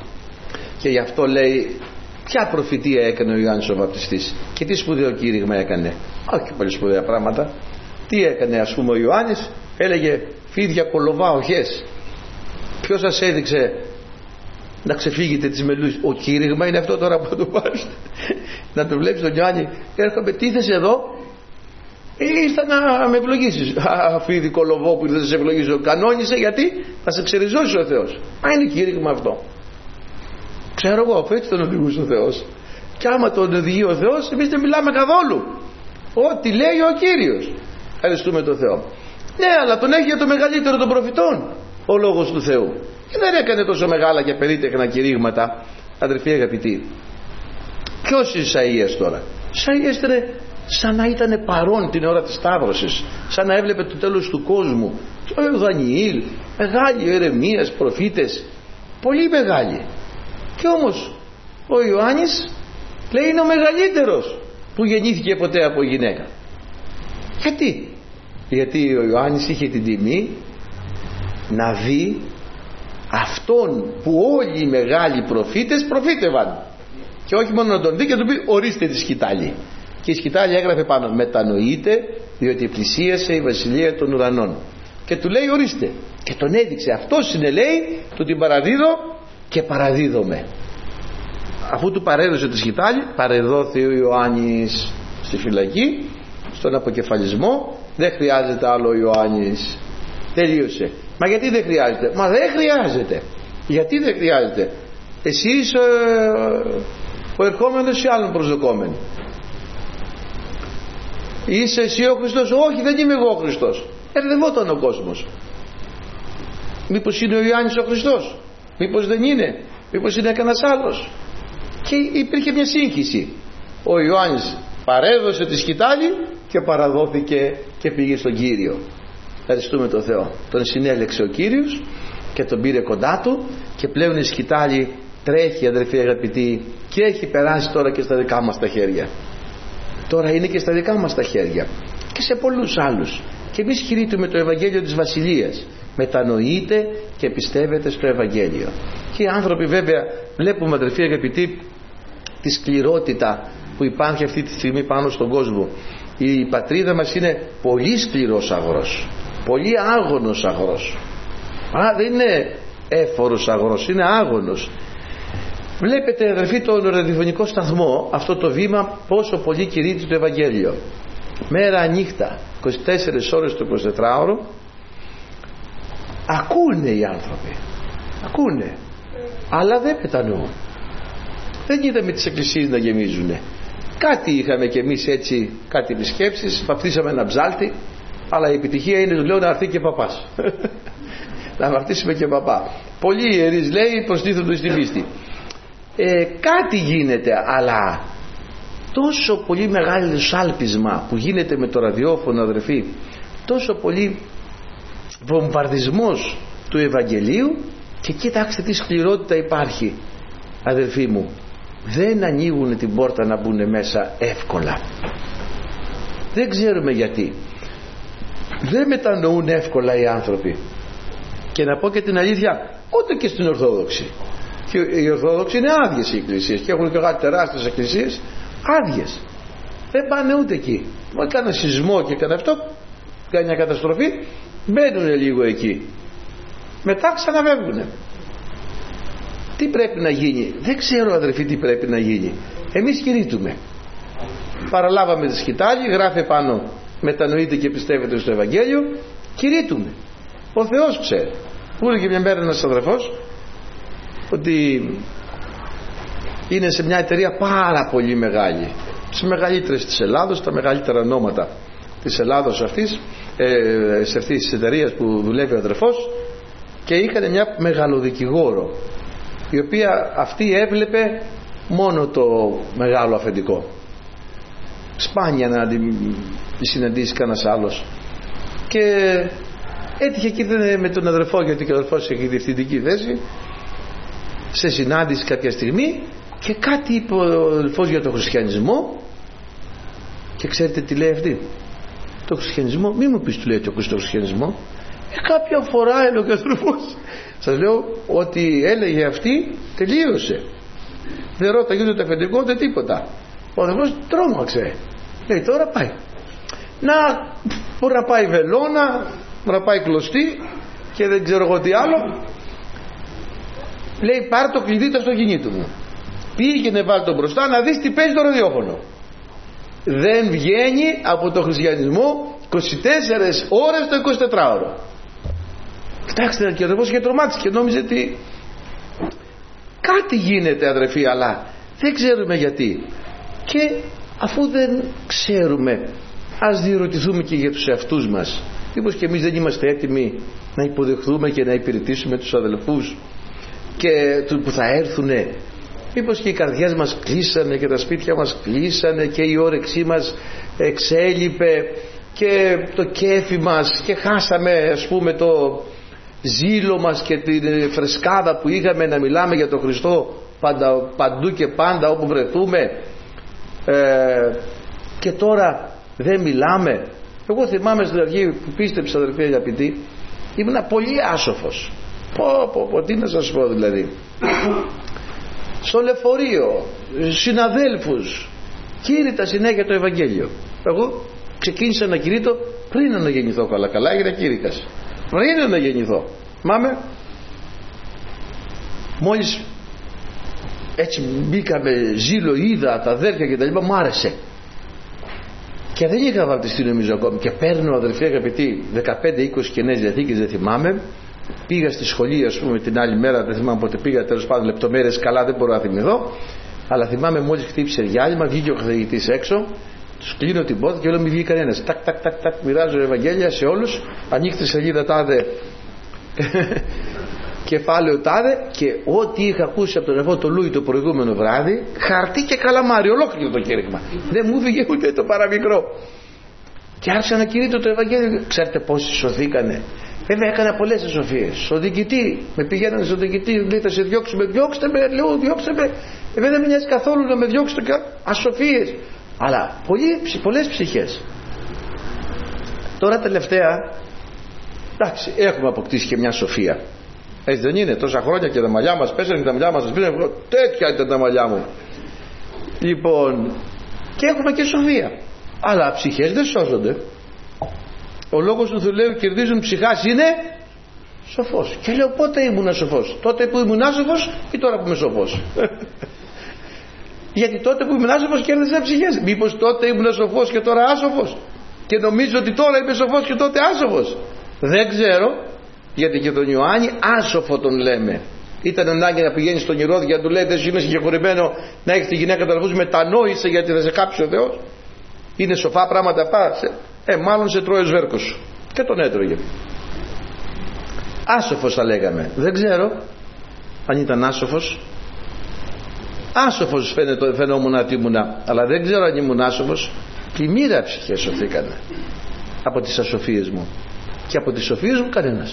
Και γι' αυτό λέει, ποια προφητεία έκανε ο Ιωάννης ο Βαπτιστής και τι σπουδαίο κήρυγμα έκανε? Όχι πολύ σπουδαία πράγματα. Τι έκανε, ας πούμε, ο Ιωάννης? Έλεγε φίδια κολοβά οχές. Ποιος σας έδειξε να ξεφύγετε τις μελούς? Ο κήρυγμα είναι αυτό τώρα που το πας να το βλέπεις τον Ιωάννη, έρχομαι, τι θες εδώ? Ήρθα να με ευλογήσεις. Α, φίδι κολοβό που ήρθα να σε ευλογήσω. Κανόνισε, γιατί θα σε ξεριζώσει ο Θεός. Μα είναι κήρυγμα αυτό. Ξέρω εγώ, έτσι τον οδηγούσε ο Θεός. Και άμα τον οδηγεί ο Θεός, εμείς δεν μιλάμε καθόλου. Ό,τι λέει ο Κύριος. Ευχαριστούμε τον Θεό. Ναι, αλλά τον έχει για το μεγαλύτερο των προφητών ο λόγος του Θεού. Και δεν έκανε τόσο μεγάλα και περίτεχνα κηρύγματα, αδερφοί αγαπητοί. Ποιος είναι Ισαΐας τώρα? Ισαΐας ήταν σαν να ήταν παρόν την ώρα της Σταύρωσης, σαν να έβλεπε το τέλος του κόσμου. Ο Δανιήλ, μεγάλοι, ο Ερεμίας, προφήτες, πολύ μεγάλοι. Και όμως ο Ιωάννης λέει είναι ο μεγαλύτερος που γεννήθηκε ποτέ από γυναίκα. Γιατί? Γιατί ο Ιωάννης είχε την τιμή να δει αυτόν που όλοι οι μεγάλοι προφήτες προφήτευαν, και όχι μόνο να τον δει και να του πει ορίστε τη σκητάλη. Και η σκητάλη έγραφε πάνω μετανοείτε διότι πλησίασε η βασιλεία των ουρανών, και του λέει ορίστε, και τον έδειξε. Αυτός είναι, λέει, του την παραδίδω και παραδίδομαι. Αφού του παρέδωσε τη σκητάλη, παρεδόθη ο Ιωάννης στη φυλακή, στον αποκεφαλισμό. Δεν χρειάζεται άλλο ο Ιωάννης, τελείωσε. Μα γιατί δεν χρειάζεται? Μα δεν χρειάζεται. Γιατί δεν χρειάζεται? Εσύ είσαι ο ερχόμενος ή άλλον προσδοκόμενο? Είσαι εσύ ο Χριστός? Όχι, δεν είμαι εγώ ο Χριστός. Ερδευόταν ο κόσμος. Μήπως είναι ο Ιωάννης ο Χριστός? Μήπως δεν είναι? Μήπως είναι κανένας άλλος? Και υπήρχε μια σύγχυση. Ο Ιωάννης παρέδωσε τη σκητάλη και παραδόθηκε και πήγε στον Κύριο. Ευχαριστούμε τον Θεό. Τον συνέλεξε ο Κύριος και τον πήρε κοντά του, και πλέον η σκητάλη τρέχει, αδερφοί αγαπητοί, και έχει περάσει τώρα και στα δικά μας τα χέρια. Τώρα είναι και στα δικά μας τα χέρια και σε πολλούς άλλους. Και εμείς κηρύττουμε το Ευαγγέλιο της Βασιλείας. Μετανοείτε και πιστεύετε στο Ευαγγέλιο. Και οι άνθρωποι, βέβαια, βλέπουμε, αδερφοί αγαπητοί, τη σκληρότητα που υπάρχει αυτή τη στιγμή πάνω στον κόσμο. Η πατρίδα μας είναι πολύ σκληρός αγρός, πολύ άγωνος αγρός. Α, δεν είναι έφορος αγρός, είναι άγωνος. Βλέπετε, αδερφοί, τον ραδιοφωνικό σταθμό, αυτό το βήμα, πόσο πολύ κηρύττει το Ευαγγέλιο. Μέρα νύχτα, είκοσι τέσσερις ώρες το εικοσιτετράωρο, ακούνε οι άνθρωποι, ακούνε, αλλά δεν μετανοούν. Δεν είδαμε τις εκκλησίες να γεμίζουνε. Κάτι είχαμε κι εμείς έτσι, κάτι επισκέψεις, βαφτίσαμε ένα ψάλτη, αλλά η επιτυχία είναι, του λέω, να έρθει και παπάς. Να βαφτίσουμε και παπά. Πολλοί ιερείς, λέει, προστίθονται στην πίστη. Ε, κάτι γίνεται, αλλά τόσο πολύ μεγάλο σάλπισμα που γίνεται με το ραδιόφωνο, αδερφοί, τόσο πολύ βομβαρδισμός του Ευαγγελίου, και κοιτάξτε τι σκληρότητα υπάρχει, αδερφοί μου. Δεν ανοίγουν την πόρτα να μπουν μέσα εύκολα. Δεν ξέρουμε γιατί. Δεν μετανοούν εύκολα οι άνθρωποι. Και να πω και την αλήθεια, ούτε και στην Ορθόδοξη. Και οι Ορθόδοξοι είναι άδειες οι εκκλησίες, και έχουν και κάτι τεράστιες εκκλησίες άδειες. Δεν πάνε ούτε εκεί. Μα κάνα σεισμό και κάνα αυτό, κάνει μια καταστροφή, μπαίνουν λίγο εκεί, μετά ξαναβεύγουνε. Τι πρέπει να γίνει? Δεν ξέρω, αδερφοί, τι πρέπει να γίνει. Εμείς κηρύττουμε. Παραλάβαμε τη σκητάλη, γράφει πάνω μετανοείτε και πιστεύετε στο Ευαγγέλιο, κηρύττουμε. Ο Θεός ξέρει. Μου έλεγε μια μέρα ένας αδερφός ότι είναι σε μια εταιρεία πάρα πολύ μεγάλη, σε μεγαλύτερες της Ελλάδος, τα μεγαλύτερα ονόματα. της Ελλάδος αυτής, ε, σε αυτής της εταιρείας που δουλεύει ο αδερφός, και είχαν μια μεγαλοδικηγόρο, η οποία αυτή έβλεπε μόνο το μεγάλο αφεντικό. Σπάνια να την συναντήσει κανένας άλλος, και έτυχε και ήταν με τον αδερφό, γιατί και ο αδερφός έχει διευθυντική θέση, σε συνάντηση κάποια στιγμή, και κάτι είπε ο αδερφός για τον χριστιανισμό, και ξέρετε τι λέει αυτή? Το χριστιανισμό, μη μου πεις, του λέει, το χριστιανισμό. Ε, κάποια φορά έλεγε ο αδερφός. Σας λέω ότι έλεγε αυτή, τελείωσε. Δεν ρώταγε ούτε το αφεντικό ούτε τίποτα. Ο αδερφός τρόμαξε. Λέει, τώρα πάει. Να, μπορεί να πάει βελόνα, μπορεί να πάει κλωστή και δεν ξέρω εγώ τι άλλο. Λέει, πάρ' το κλειδί του αυτοκινήτου μου. Πήγαινε, βάλει τον μπροστά να δεις τι παίζει το ραδιόφωνο. Δεν βγαίνει από το χριστιανισμό είκοσι τέσσερις ώρες το εικοσιτετράωρο. Κοιτάξτε, και ο αδερφός είχε τρομάξει και νόμιζε ότι κάτι γίνεται, αδερφοί, αλλά δεν ξέρουμε γιατί. Και αφού δεν ξέρουμε, ας διερωτηθούμε και για τους εαυτούς μας. Μήπως και εμείς δεν είμαστε έτοιμοι να υποδεχθούμε και να υπηρετήσουμε τους αδελφούς και που θα έρθουνε? Μήπως και οι καρδιές μας κλείσανε και τα σπίτια μας κλείσανε και η όρεξή μας εξέλιπε και το κέφι μας, και χάσαμε, ας πούμε, το ζήλο μας και την φρεσκάδα που είχαμε να μιλάμε για τον Χριστό πάντα, παντού και πάντα όπου βρεθούμε, ε, και τώρα δεν μιλάμε. Εγώ θυμάμαι στην αρχή που πίστεψα, αδερφοί αγαπητοί, ήμουνα πολύ άσοφος. Πω πω πω, τι να σας πω δηλαδή. Στο λεωφορείο, συναδέλφους, κήρυτα συνέχεια το Ευαγγέλιο. Εγώ ξεκίνησα να κηρύττω πριν αναγεννηθώ, καλά καλά, έγινα κήρυκας πριν αναγεννηθώ. Μάμε, μόλις έτσι μπήκαμε ζήλο, είδα τα αδέρφια και τα λοιπά, μου άρεσε. Και δεν είχα βαπτιστεί νομίζω ακόμη, και παίρνω, αδερφοί αγαπητοί, δεκαπέντε είκοσι Καινές Διαθήκες, δεν θυμάμαι. Πήγα στη σχολή, ας πούμε, την άλλη μέρα, δεν θυμάμαι πότε πήγα, τέλος πάντων λεπτομέρειες καλά δεν μπορώ να θυμηθώ, αλλά θυμάμαι μόλις χτύπησε διάλειμμα, βγήκε ο καθηγητής έξω, τους κλείνω την πόρτα και λέω μη βγει κανένας. Τακ τακ τακ τακ, μοιράζω Ευαγγέλια σε όλους, ανοίχτε σελίδα τάδε κεφάλαιο τάδε, και ό,τι είχα ακούσει από τον αδερφό το Λούι το προηγούμενο βράδυ, χαρτί και καλαμάρι, ολόκληρο το κήρυγμα, δεν μου φύγε ούτε το παραμικρό. Και άρχισα να κηρύττω το Ευαγγέλιο. Ξέρετε πόσοι σωθήκανε? Βέβαια έκανα πολλές ασοφίες. Στο διοικητή, με πηγαίνανε στο διοικητή, λέει θα σε διώξουμε, διώξτε με, λέω διώξτε με. Βέβαια δεν με νοιάζει καθόλου να με διώξετε, ασοφίες. Αλλά πολλοί, πολλές ψυχές. Τώρα τελευταία, εντάξει, έχουμε αποκτήσει και μια σοφία. Έτσι δεν είναι? Τόσα χρόνια και τα μαλλιά μας πέσανε και τα μαλλιά μας πέσανε. Τέτοια ήταν τα μαλλιά μου. Λοιπόν, και έχουμε και σοφία. Αλλά ψυχές δεν σώζονται. Ο λόγος του Θεού κερδίζουν ψυχάς είναι σοφός. Και λέω πότε ήμουν σοφός? Τότε που ήμουν άσοφος ή τώρα που είμαι σοφός? Γιατί τότε που ήμουν άσοφος κέρδιζα ψυχές. Μήπως τότε ήμουν σοφός και τώρα άσοφος? Και νομίζω ότι τώρα είμαι σοφός και τότε άσοφος? Δεν ξέρω. Γιατί και τον Ιωάννη άσοφο τον λέμε. Ήταν ανάγκη να πηγαίνει στον Ηρώδη και να του λέει εσύ είναι συγχωρημένο να έχει τη γυναίκα του αδελφού, μετανόησε γιατί θα σε κάψει ο Θεός? Είναι σοφά πράγματα αυτά? Ε, μάλλον σε τρώει ο σβέρκος σου. Και τον έτρωγε. Άσοφος θα λέγαμε. Δεν ξέρω αν ήταν άσοφος. Άσοφος φαίνεται, φαινόμουν ότι ήμουνα, αλλά δεν ξέρω αν ήμουν άσοφος. Πλημμύρα ψυχές σωθήκανε από τις ασοφίες μου, και από τις σοφίες μου κανένας.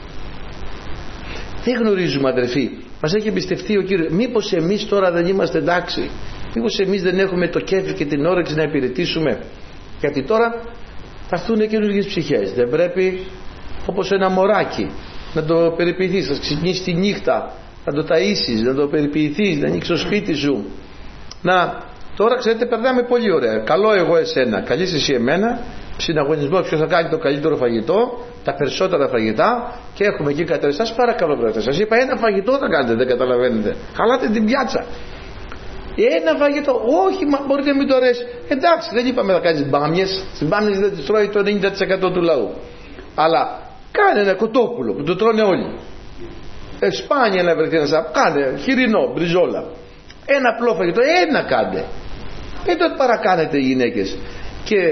Δεν γνωρίζουμε, αδερφοί, μας έχει εμπιστευτεί ο Κύριος. Μήπως εμείς τώρα δεν είμαστε εντάξει? Μήπως εμείς δεν έχουμε το κέφι και την όρεξη να υπηρετήσουμε? Γιατί τώρα θα έρθουν καινούργιες ψυχές. Δεν πρέπει όπως ένα μωράκι να το περιποιηθείς, να ξυπνήσεις τη νύχτα, να το ταΐσεις, να το περιποιηθείς, να ανοίξεις το σπίτι σου. Να, τώρα ξέρετε περνάμε πολύ ωραία. Καλό εγώ εσένα, καλείς εσύ εμένα, συναγωνισμό ποιος θα κάνει το καλύτερο φαγητό, τα περισσότερα φαγητά, και έχουμε εκεί κατευθείαν. Σας παρακαλώ πρόεδρε, σας είπα ένα φαγητό θα κάνετε, δεν καταλαβαίνετε. Χαλάτε την πιάτσα. Ένα φαγητό, όχι, μα μπορείτε να μην το αρέσει. Εντάξει, δεν είπαμε να κάνεις μπάμιες. Στις μπάμιες δεν τις τρώει το ενενήντα τοις εκατό του λαού. Αλλά κάνε ένα κοτόπουλο που το τρώνε όλοι. Ε, σπάνια να βρεθεί ένα, κάνε χοιρινό, μπριζόλα. Ένα απλό φαγητό, ένα κάντε. Δεν το παρακάνετε οι γυναίκες. Και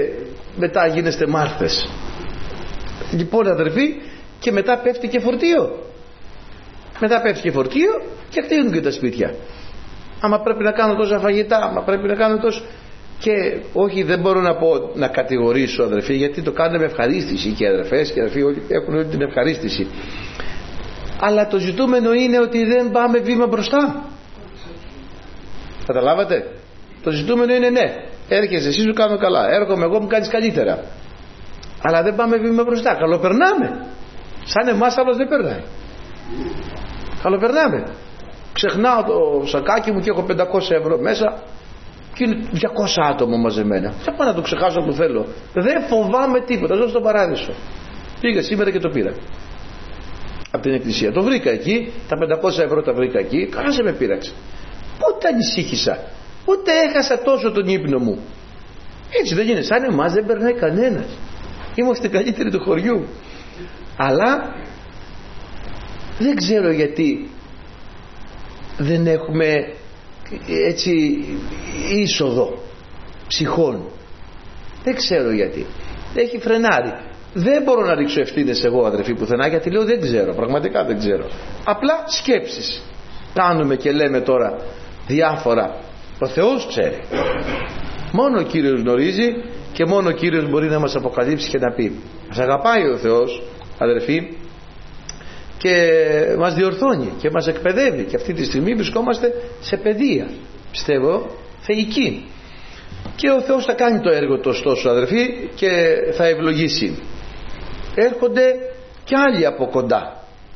μετά γίνεστε Μάρθες. Λοιπόν αδερφοί, και μετά πέφτει και φορτίο. Μετά πέφτει και φορτίο και χτίζουν και τα σπίτια. Άμα πρέπει να κάνω τόσα φαγητά, άμα πρέπει να κάνω τόσο. Και όχι, δεν μπορώ να πω να κατηγορήσω αδερφοί, γιατί το κάνουν με ευχαρίστηση και οι αδερφές και οι αδερφοί όλοι έχουν όλη την ευχαρίστηση. Αλλά το ζητούμενο είναι ότι δεν πάμε βήμα μπροστά. Καταλάβατε? Το ζητούμενο είναι ναι, έρχεσαι εσύ, σου κάνω καλά, έρχομαι εγώ, μου κάνεις καλύτερα. Αλλά δεν πάμε βήμα μπροστά. Καλοπερνάμε. Σαν εμάς άλλος δεν περνάει. Καλοπερνάμε. Ξεχνάω το σακάκι μου και έχω πεντακόσια ευρώ μέσα και είναι διακόσια άτομα μαζεμένα. Θα πάω να το ξεχάσω που θέλω. Δεν φοβάμαι τίποτα. Ζω στον παράδεισο. Πήγα σήμερα και το πήρα από την εκκλησία. Το βρήκα εκεί. Τα πεντακόσια ευρώ τα βρήκα εκεί. Καλά σε με πείραξε. Ούτε ανησύχησα. Ούτε έχασα τόσο τον ύπνο μου. Έτσι δεν γίνεται. Σαν εμάς δεν περνάει κανένας. Είμαστε καλύτεροι του χωριού. Αλλά δεν ξέρω γιατί δεν έχουμε έτσι είσοδο ψυχών. Δεν ξέρω γιατί. Έχει φρενάρει. Δεν μπορώ να ρίξω ευθύνες εγώ αδερφοί πουθενά, γιατί λέω δεν ξέρω. Πραγματικά δεν ξέρω. Απλά σκέψεις κάνουμε και λέμε τώρα διάφορα. Ο Θεός ξέρει. Μόνο ο Κύριος γνωρίζει και μόνο ο Κύριος μπορεί να μας αποκαλύψει και να πει. Μας αγαπάει ο Θεός αδερφοί και μας διορθώνει και μας εκπαιδεύει, και αυτή τη στιγμή βρισκόμαστε σε παιδεία, πιστεύω, θεϊκή, και ο Θεός θα κάνει το έργο του ωστόσο αδερφοί και θα ευλογήσει. Έρχονται και άλλοι από κοντά,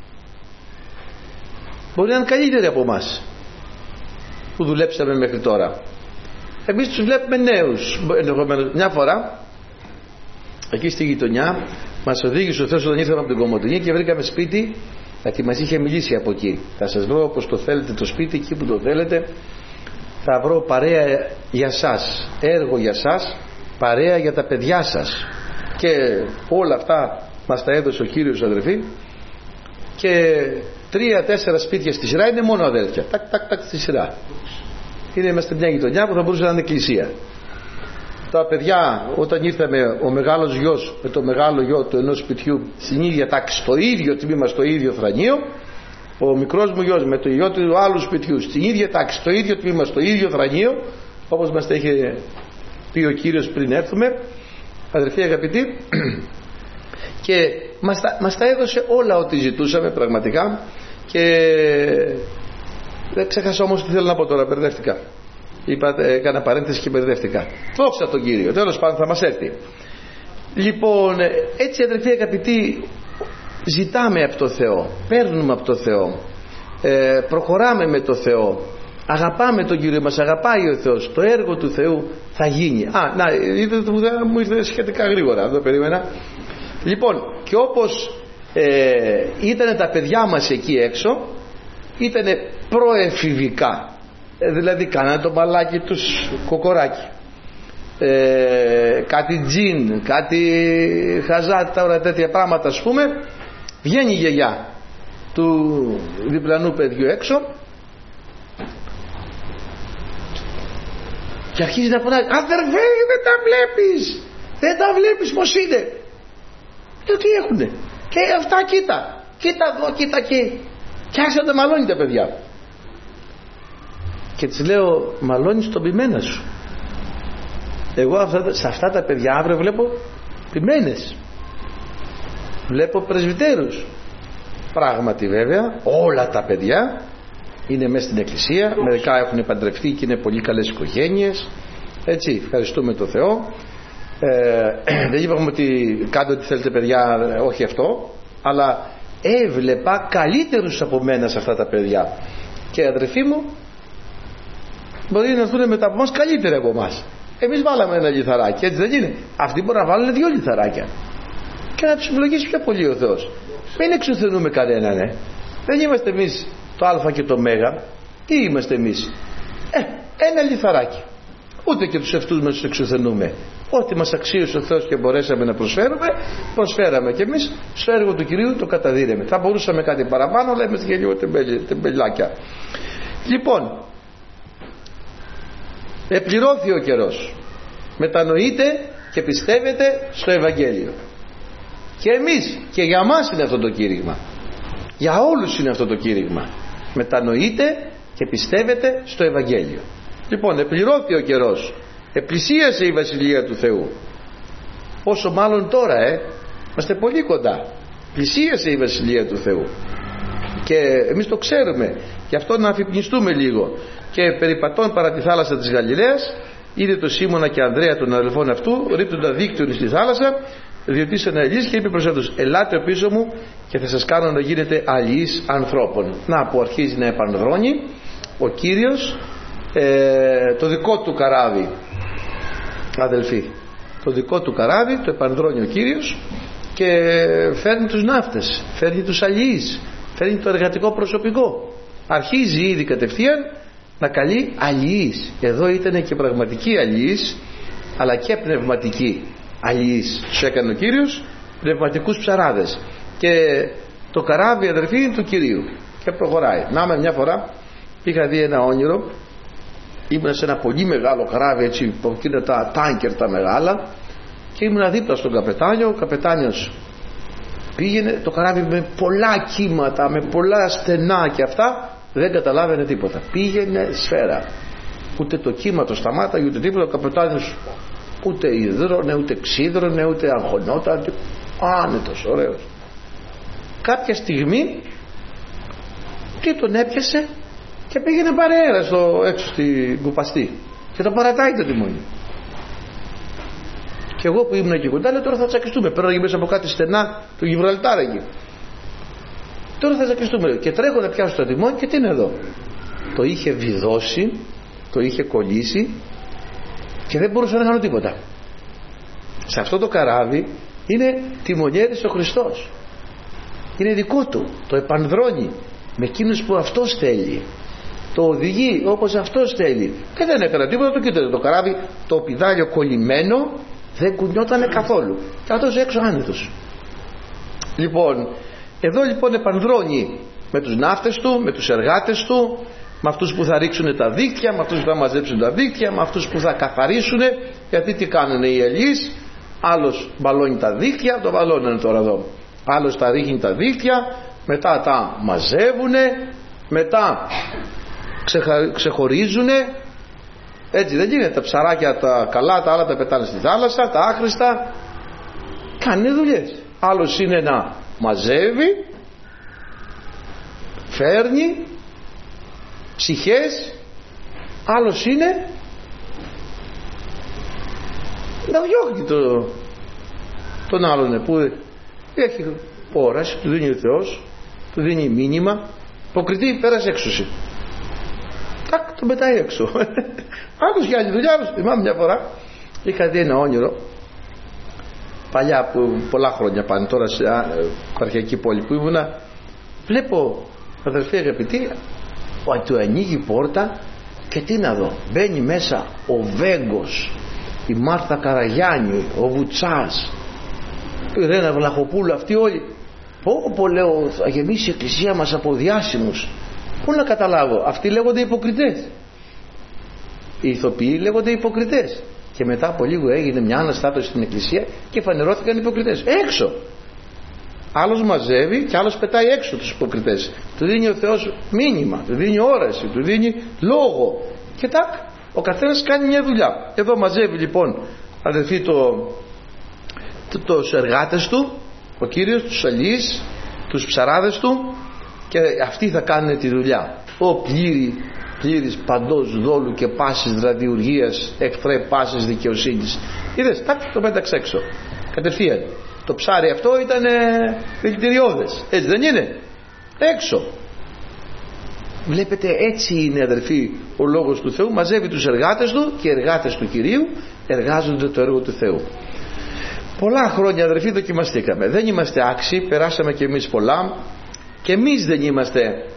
μπορεί να είναι καλύτεροι από εμάς που δουλέψαμε μέχρι τώρα. Εμείς τους βλέπουμε νέους. Ενδεχομένως μια φορά εκεί στη γειτονιά μας οδήγησε ο Θεός όταν ήρθαμε από την Κομοτηνή και βρήκαμε σπίτι, γιατί μας είχε μιλήσει από εκεί. Θα σας βρω όπως το θέλετε το σπίτι, εκεί που το θέλετε. Θα βρω παρέα για σας, έργο για σας, παρέα για τα παιδιά σας. Και όλα αυτά μας τα έδωσε ο Κύριος αδερφοί. Και τρία-τέσσερα σπίτια στη σειρά είναι μόνο αδέλφια. Τακ, τακ, τακ στη σειρά. Είναι, είμαστε μια γειτονιά που θα μπορούσε να είναι εκκλησία. Τα παιδιά, όταν ήρθαμε ο μεγάλος γιος με το μεγάλο γιο του ενός σπιτιού στην ίδια τάξη, στο ίδιο τμήμα, στο ίδιο θρανείο, ο μικρός μου γιος με το γιο του άλλου σπιτιού στην ίδια τάξη, στο ίδιο τμήμα, στο ίδιο θρανείο, όπως μας τα είχε πει ο Κύριος πριν έρθουμε, αδερφοί αγαπητοί, και μας τα, μας τα έδωσε όλα ό,τι ζητούσαμε πραγματικά. Και δεν ξέχασα όμως τι θέλω να πω τώρα, μπερδεύτηκα. Είπα, έκανα παρένθεση και μπερδεύτηκα. Δόξα τον Κύριο, τέλος πάντων θα μας έρθει. Λοιπόν, έτσι αδερφοί αγαπητοί, ζητάμε από το Θεό, παίρνουμε από το Θεό, ε, προχωράμε με το Θεό, αγαπάμε τον Κύριο, μας αγαπάει ο Θεός, το έργο του Θεού θα γίνει. Α, να, είδατε, μου ήρθε σχετικά γρήγορα, δεν το περίμενα. Λοιπόν, και όπως ε, ήταν τα παιδιά μας εκεί έξω, ήταν προεφηβικά, ε, δηλαδή κάνανε το μπαλάκι τους κοκοράκι, ε, κάτι τζιν, κάτι χαζά, τώρα τέτοια πράγματα ας πούμε. Βγαίνει η γιαγιά του διπλανού παιδιού έξω και αρχίζει να φωνάζει, αδερφέ, δεν τα βλέπεις, δεν τα βλέπεις πως είναι. Λέω, τι έχουνε? Και αυτά κοίτα, κοίτα εδώ, κοίτα εκεί. Και άρχισε να τα μαλώνει τα παιδιά. Και της λέω, μαλώνεις τον ποιμένα σου. Εγώ αυτά, σε αυτά τα παιδιά αύριο βλέπω ποιμένες, βλέπω πρεσβυτέρους. Πράγματι βέβαια όλα τα παιδιά είναι μέσα στην εκκλησία, μερικά έχουν παντρευτεί και είναι πολύ καλές οικογένειες, έτσι, ευχαριστούμε τον Θεό. Ε, δεν είπαμε ότι κάντε ό,τι θέλετε παιδιά, όχι αυτό, αλλά έβλεπα καλύτερους από μένα σε αυτά τα παιδιά. Και αδερφοί μου, μπορεί να έρθουν μετά από εμάς καλύτεροι από εμάς. Εμείς βάλαμε ένα λιθαράκι, έτσι δεν είναι? Αυτοί μπορούν να βάλουν δύο λιθαράκια και να τους ευλογήσει πιο πολύ ο Θεός. Μην εξουθενούμε κανέναν, ναι. Δεν είμαστε εμείς το α και το μέγα. Τι είμαστε εμείς? Ε, ένα λιθαράκι. Ούτε και τους εαυτούς μας τους εξουθενούμε. Ό,τι μας αξίωσε ο Θεός και μπορέσαμε να προσφέρουμε, προσφέραμε, και εμείς στο έργο του Κυρίου το καταδίνουμε. Θα μπορούσαμε κάτι παραπάνω, αλλά είμαστε και λίγο τεμπελάκια. Λοιπόν, επληρώθη ο καιρός. Μετανοείτε και πιστεύετε στο Ευαγγέλιο. Και εμείς, και για μας είναι αυτό το κήρυγμα, για όλους είναι αυτό το κήρυγμα. Μετανοείτε και πιστεύετε στο Ευαγγέλιο. Λοιπόν, επληρώθη ο καιρός, επλησίασε η Βασιλεία του Θεού. Όσο μάλλον τώρα, ε, είμαστε πολύ κοντά. Πλησίασε η Βασιλεία του Θεού και εμείς το ξέρουμε. Γι' αυτό να αφυπνιστούμε λίγο. Και περιπατών παρά τη θάλασσα της Γαλιλαίας, είδε το Σίμωνα και Ανδρέα των αδελφών αυτού ρίπτοντα δίκτυον στη θάλασσα, διότι ήσαν αλληλείς, και είπε προς αυτούς: ελάτε πίσω μου και θα σας κάνω να γίνετε αλληλείς ανθρώπων. Να, που αρχίζει να επανδρώνει ο Κύριος ε, το δικό του καράβι, αδελφοί, το δικό του καράβι το επανδρώνει ο Κύριος και φέρνει τους ναύτες, φέρνει τους αλληλείς, φέρνει το εργατικό προσωπικό. Αρχίζει ήδη κατευθείαν να καλεί αλληλείς. Εδώ ήταν και πραγματική αλληλείς, αλλά και πνευματική αλληλείς. Τους έκανε ο Κύριος πνευματικούς ψαράδες. Και το καράβι, αδερφοί, είναι του Κυρίου και προχωράει. Να με μια φορά είχα δει ένα όνειρο. Ήμουν σε ένα πολύ μεγάλο καράβι, έτσι, από εκείνα τα τάνκερ τα μεγάλα, και ήμουν δίπλα στον καπετάνιο. Ο καπετάνιος πήγαινε το καράβι με πολλά κύματα, με πολλά στενά και αυτά, δεν καταλάβαινε τίποτα. Πήγαινε σφαίρα. Ούτε το κύμα το σταμάταγε, ούτε τίποτα. Ο καπετάνιος ούτε υδρώνε, ούτε ξύδρωνε, ούτε αγχωνόταν. Άνετος, ωραίος. Κάποια στιγμή τι τον έπιασε και πήγαινε παρέα στο έξω στην κουπαστή και το παρατάει το τιμόνι. Και εγώ που ήμουν εκεί κοντά, λέω: τώρα θα τσακιστούμε. Πέραγε μέσα από κάτι στενά του Γιβραλτάρ εκεί. Τώρα θα τσακιστούμε. Και τρέχω να πιάσω το τιμόνι και τι είναι εδώ. Το είχε βιδώσει, το είχε κολλήσει και δεν μπορούσα να κάνω τίποτα. Σε αυτό το καράβι είναι τιμονιέρης ο Χριστός. Είναι δικό του. Το επανδρώνει με εκείνους που αυτός θέλει. Το οδηγεί όπως αυτός θέλει. Και δεν έκανα τίποτα. Το κοίταζε το καράβι, το πηδάλιο κολλημένο, δεν κουνιότανε καθόλου. Και αυτός έξω άνετος. Λοιπόν, εδώ λοιπόν επανδρώνει με τους ναύτες του, με τους εργάτες του, με αυτούς που θα ρίξουν τα δίκτυα, με αυτούς που θα μαζέψουν τα δίκτυα, με αυτούς που θα καθαρίσουν. Γιατί τι κάνουν οι αλληλείς? Άλλος μπαλώνει τα δίκτυα, το μπαλώνουν τώρα εδώ. Άλλος τα ρίχνει τα δίκτυα, μετά τα μαζεύουνε, μετά ξεχα... ξεχωρίζουνε. Έτσι δεν γίνεται? Τα ψαράκια τα καλά, τα άλλα τα πετάνε στη θάλασσα, τα άχρηστα. Κάνε δουλειές. Άλλος είναι να μαζεύει, φέρνει ψυχές. Άλλος είναι να διώχνει το, τον άλλον που έχει όραση, του δίνει ο Θεός, του δίνει μήνυμα. Υποκριτή, πέρασε έξωση. Τάκ, τον πετάει έξω. Άκουσε για άλλη δουλειά. Θυμάμαι μια φορά είχα δει ένα όνειρο παλιά, που πολλά χρόνια πάνε τώρα σε αρχαϊκή πόλη που ήμουνα. Βλέπω, αδερφοί αγαπητοί, ότι του ανοίγει πόρτα και τι να δω, μπαίνει μέσα ο Βέγκος, η Μάρθα Καραγιάννη, ο Βουτσάς, η Ρένα Βλαχοπούλου, αυτοί όλοι. Πω πω, λέω, θα γεμίσει η εκκλησία μας από διάσημους. Πού να καταλάβω? Αυτοί λέγονται υποκριτές. Οι ηθοποιοί λέγονται υποκριτές. Και μετά από λίγο έγινε μια αναστάτωση στην εκκλησία και φανερώθηκαν υποκριτές έξω. Άλλος μαζεύει και άλλος πετάει έξω τους υποκριτές. Του δίνει ο Θεός μήνυμα, του δίνει όραση, του δίνει λόγο. Και τάκ, ο καθένας κάνει μια δουλειά. Εδώ μαζεύει λοιπόν, αδελφοί, το, το, τους εργάτες του, ο Κύριος, τους αλληλείς, τους ψαράδες του, και αυτοί θα κάνουν τη δουλειά. Ο πλήρη, πλήρης παντός δόλου και πάσης δραδιουργίας, εχθρέ πάσης δικαιοσύνης. Είδες, τάκ, το πέταξε έξω κατευθείαν. Το ψάρι αυτό ήταν δηλητηριώδες, έτσι δεν είναι? Έξω. Βλέπετε, έτσι είναι, αδερφοί, ο λόγος του Θεού. Μαζεύει τους εργάτες του και οι εργάτες του Κυρίου εργάζονται το έργο του Θεού. Πολλά χρόνια, αδερφοί, δοκιμαστήκαμε. Δεν είμαστε άξιοι, περάσαμε κι εμείς πολλά. Και εμείς δεν είμαστε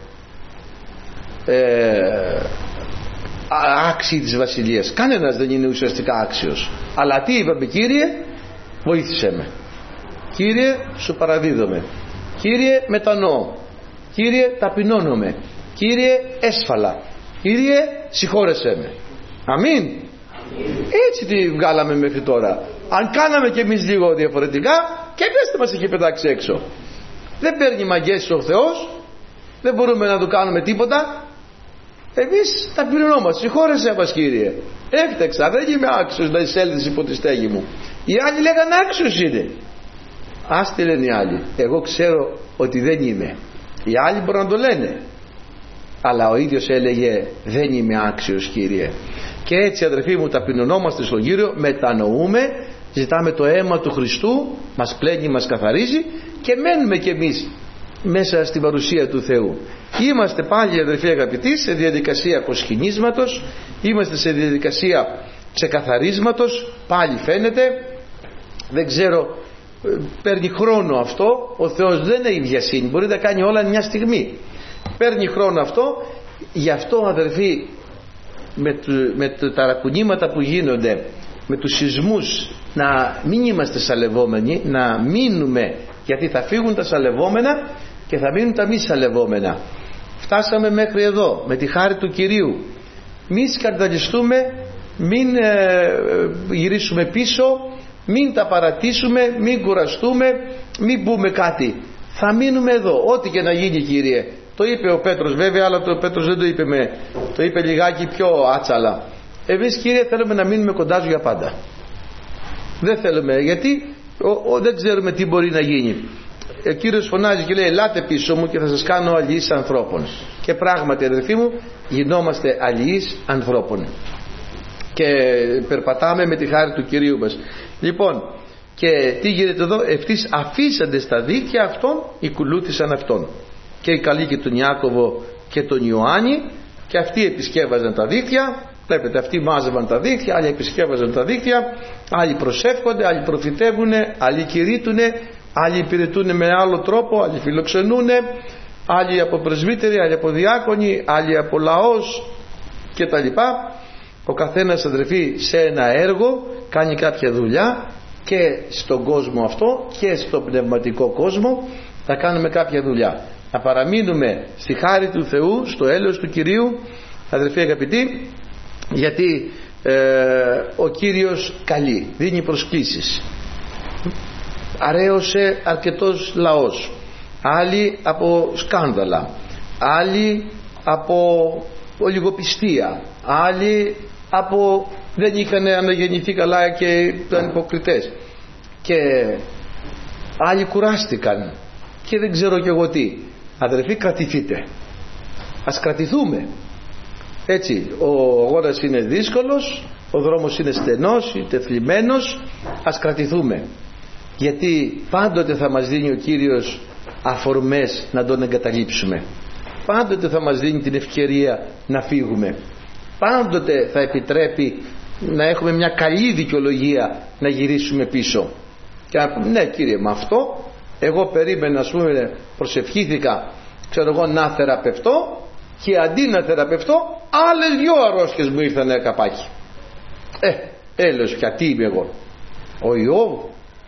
ε, άξιοι της Βασιλείας. Κανένας δεν είναι ουσιαστικά άξιος. Αλλά τι είπαμε? Κύριε, βοήθησέ με. Κύριε, σου παραδίδομαι. Κύριε, μετανοώ. Κύριε, ταπεινώνομαι. Κύριε, έσφαλα. Κύριε, συγχώρεσέ με. Αμήν. Έτσι τη βγάλαμε μέχρι τώρα. Αν κάναμε κι εμείς λίγο διαφορετικά, και εμείς μας έχει πετάξει έξω. Δεν παίρνει μαγκές ο Θεός, δεν μπορούμε να του κάνουμε τίποτα. Εμείς ταπεινωνόμαστε. Συγχώρεσέ μας, Κύριε, έφταξα, δεν είμαι άξιος να εισέλθεις υπό τη στέγη μου. Οι άλλοι λέγανε άξιος είναι. Άστε, λένε οι άλλοι, εγώ ξέρω ότι δεν είμαι. Οι άλλοι μπορούν να το λένε, αλλά ο ίδιος έλεγε δεν είμαι άξιος, Κύριε. Και έτσι, αδερφοί μου, ταπεινωνόμαστε στον Κύριο, μετανοούμε, ζητάμε το αίμα του Χριστού, μας πλένει, μας καθαρίζει και μένουμε κι εμείς μέσα στην παρουσία του Θεού. Είμαστε πάλι, αδερφοί αγαπητοί, σε διαδικασία κοσκινίσματος, είμαστε σε διαδικασία ξεκαθαρίσματος, πάλι φαίνεται, δεν ξέρω, παίρνει χρόνο αυτό. Ο Θεός δεν έχει βιασύνη, μπορεί να κάνει όλα μια στιγμή, παίρνει χρόνο αυτό. Γι' αυτό, αδερφοί, με, του, με τα ταρακουνήματα που γίνονται, με τους σεισμούς, να μην είμαστε σαλευόμενοι, να μείνουμε, γιατί θα φύγουν τα σαλευόμενα και θα μείνουν τα μη σαλευόμενα. Φτάσαμε μέχρι εδώ με τη χάρη του Κυρίου. Μην σκανδαλιστούμε, μην ε, γυρίσουμε πίσω, μην τα παρατήσουμε, μην κουραστούμε, μην πούμε κάτι. Θα μείνουμε εδώ, ό,τι και να γίνει, Κύριε. Το είπε ο Πέτρος βέβαια, αλλά το Πέτρος δεν το είπε με, το είπε λιγάκι πιο άτσαλα. Εμείς, Κύριε, θέλουμε να μείνουμε κοντά σου για πάντα. Δεν θέλουμε, γιατί ο, ο, δεν ξέρουμε τι μπορεί να γίνει. Ο Κύριος φωνάζει και λέει ελάτε πίσω μου και θα σας κάνω αλληλείς ανθρώπων. Και πράγματι, αδελφοί μου, γινόμαστε αλληλείς ανθρώπων και περπατάμε με τη χάρη του Κυρίου μας. Λοιπόν, και τι γίνεται εδώ? Ευτής αφήσαντε στα δίκτυα αυτών, οικουλούθησαν αυτόν. Και οι καλοί και τον Ιάκωβο και τον Ιωάννη, και αυτοί επισκεύαζαν τα δίκτυα. Βλέπετε, αυτοί μάζευαν τα δίκτυα, άλλοι επισκεύαζαν τα δίκτυα, άλλοι προσεύχονται, άλλοι προφητεύουν, άλλοι κηρύττουν, άλλοι υπηρετούν με άλλο τρόπο, άλλοι φιλοξενούν, άλλοι από πρεσβύτεροι, άλλοι από διάκονοι, άλλοι από λαός κτλ. Ο καθένας, αδερφοί, σε ένα έργο κάνει κάποια δουλειά, και στον κόσμο αυτό και στον πνευματικό κόσμο θα κάνουμε κάποια δουλειά. Να παραμείνουμε στη χάρη του Θεού, στο έλεος του Κυρίου, αδερφοί αγαπητοί, γιατί ε, ο Κύριος καλεί, δίνει προσκλήσεις. Αρέωσε αρκετός λαός, άλλοι από σκάνδαλα, άλλοι από ολιγοπιστία, άλλοι από δεν είχαν αναγεννηθεί καλά και ήταν υποκριτές, και άλλοι κουράστηκαν και δεν ξέρω και εγώ τι. Αδερφοί, κρατηθείτε, ας κρατηθούμε. Έτσι, ο αγώνας είναι δύσκολος, ο δρόμος είναι στενός, είναι θλιμμένος, ας κρατηθούμε, γιατί πάντοτε θα μας δίνει ο Κύριος αφορμές να τον εγκαταλείψουμε, πάντοτε θα μας δίνει την ευκαιρία να φύγουμε, πάντοτε θα επιτρέπει να έχουμε μια καλή δικαιολογία να γυρίσουμε πίσω και να πούμε ναι, Κύριε, με αυτό εγώ περίμενα, ας πούμε, προσευχήθηκα, ξέρω εγώ, να θεραπευτώ, και αντί να θεραπευτώ άλλες δυο αρρώστιες μου ήρθανε καπάκι. Ε, έλεος πια, τι είμαι εγώ, ο Ιώβ?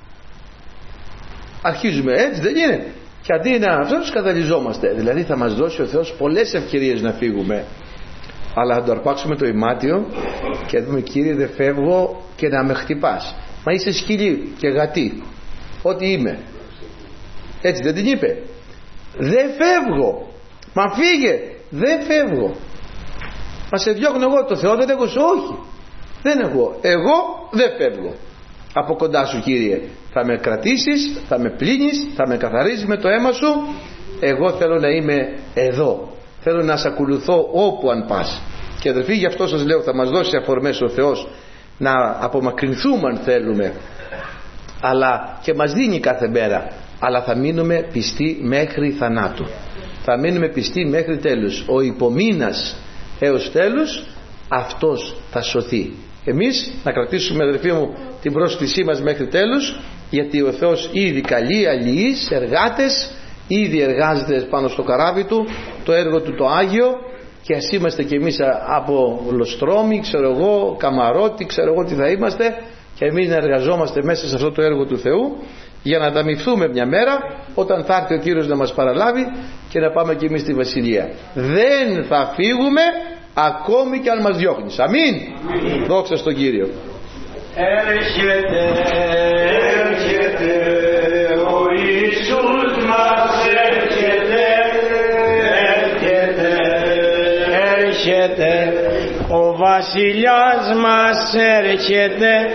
Αρχίζουμε έτσι, δεν είναι? Και αντί να αυτό σκανδαλιζόμαστε. Δηλαδή θα μας δώσει ο Θεός πολλές ευκαιρίες να φύγουμε, αλλά θα το αρπάξουμε το ημάτιο και θα δούμε, Κύριε, δεν φεύγω και να με χτυπάς. Μα είσαι σκυλί και γατί, ό,τι είμαι. Έτσι δεν την είπε? Δεν φεύγω. Μα φύγε. Δεν φεύγω. Μα σε διώχνω εγώ, το Θεό δεν έχω? Όχι, δεν έχω. Εγώ δεν φεύγω από κοντά σου, Κύριε. Θα με κρατήσεις, θα με πλύνεις, θα με καθαρίζεις με το αίμα σου. Εγώ θέλω να είμαι εδώ, θέλω να σε ακολουθώ όπου αν πας. Και αδελφοί, γι' αυτό σας λέω, θα μας δώσει αφορμές ο Θεός να απομακρυνθούμε αν θέλουμε, αλλά και μας δίνει κάθε μέρα, αλλά θα μείνουμε πιστοί μέχρι θανάτου, θα μείνουμε πιστοί μέχρι τέλους. Ο υπομείνας έως τέλους, αυτός θα σωθεί. Εμείς να κρατήσουμε, αδελφοί μου, την πρόσκλησή μας μέχρι τέλους, γιατί ο Θεός ήδη καλεί αλληλείς, εργάτες, ήδη εργάζεται πάνω στο καράβι του, το έργο του το Άγιο, και ας είμαστε κι εμείς από λοστρόμοι, ξέρω εγώ, καμαρότι, ξέρω εγώ τι θα είμαστε, και εμείς να εργαζόμαστε μέσα σε αυτό το έργο του Θεού, για να ανταμειφθούμε μια μέρα όταν θα έρθει ο Κύριος να μας παραλάβει και να πάμε κι εμείς στη Βασιλεία. Δεν θα φύγουμε ακόμη και αν μας διώχνεις. Αμήν. Αμήν. Δόξα στον Κύριο. Έρχεται, έρχεται ο Ιησούς μας, έρχεται, έρχεται, έρχεται ο Βασιλιάς μας, έρχεται.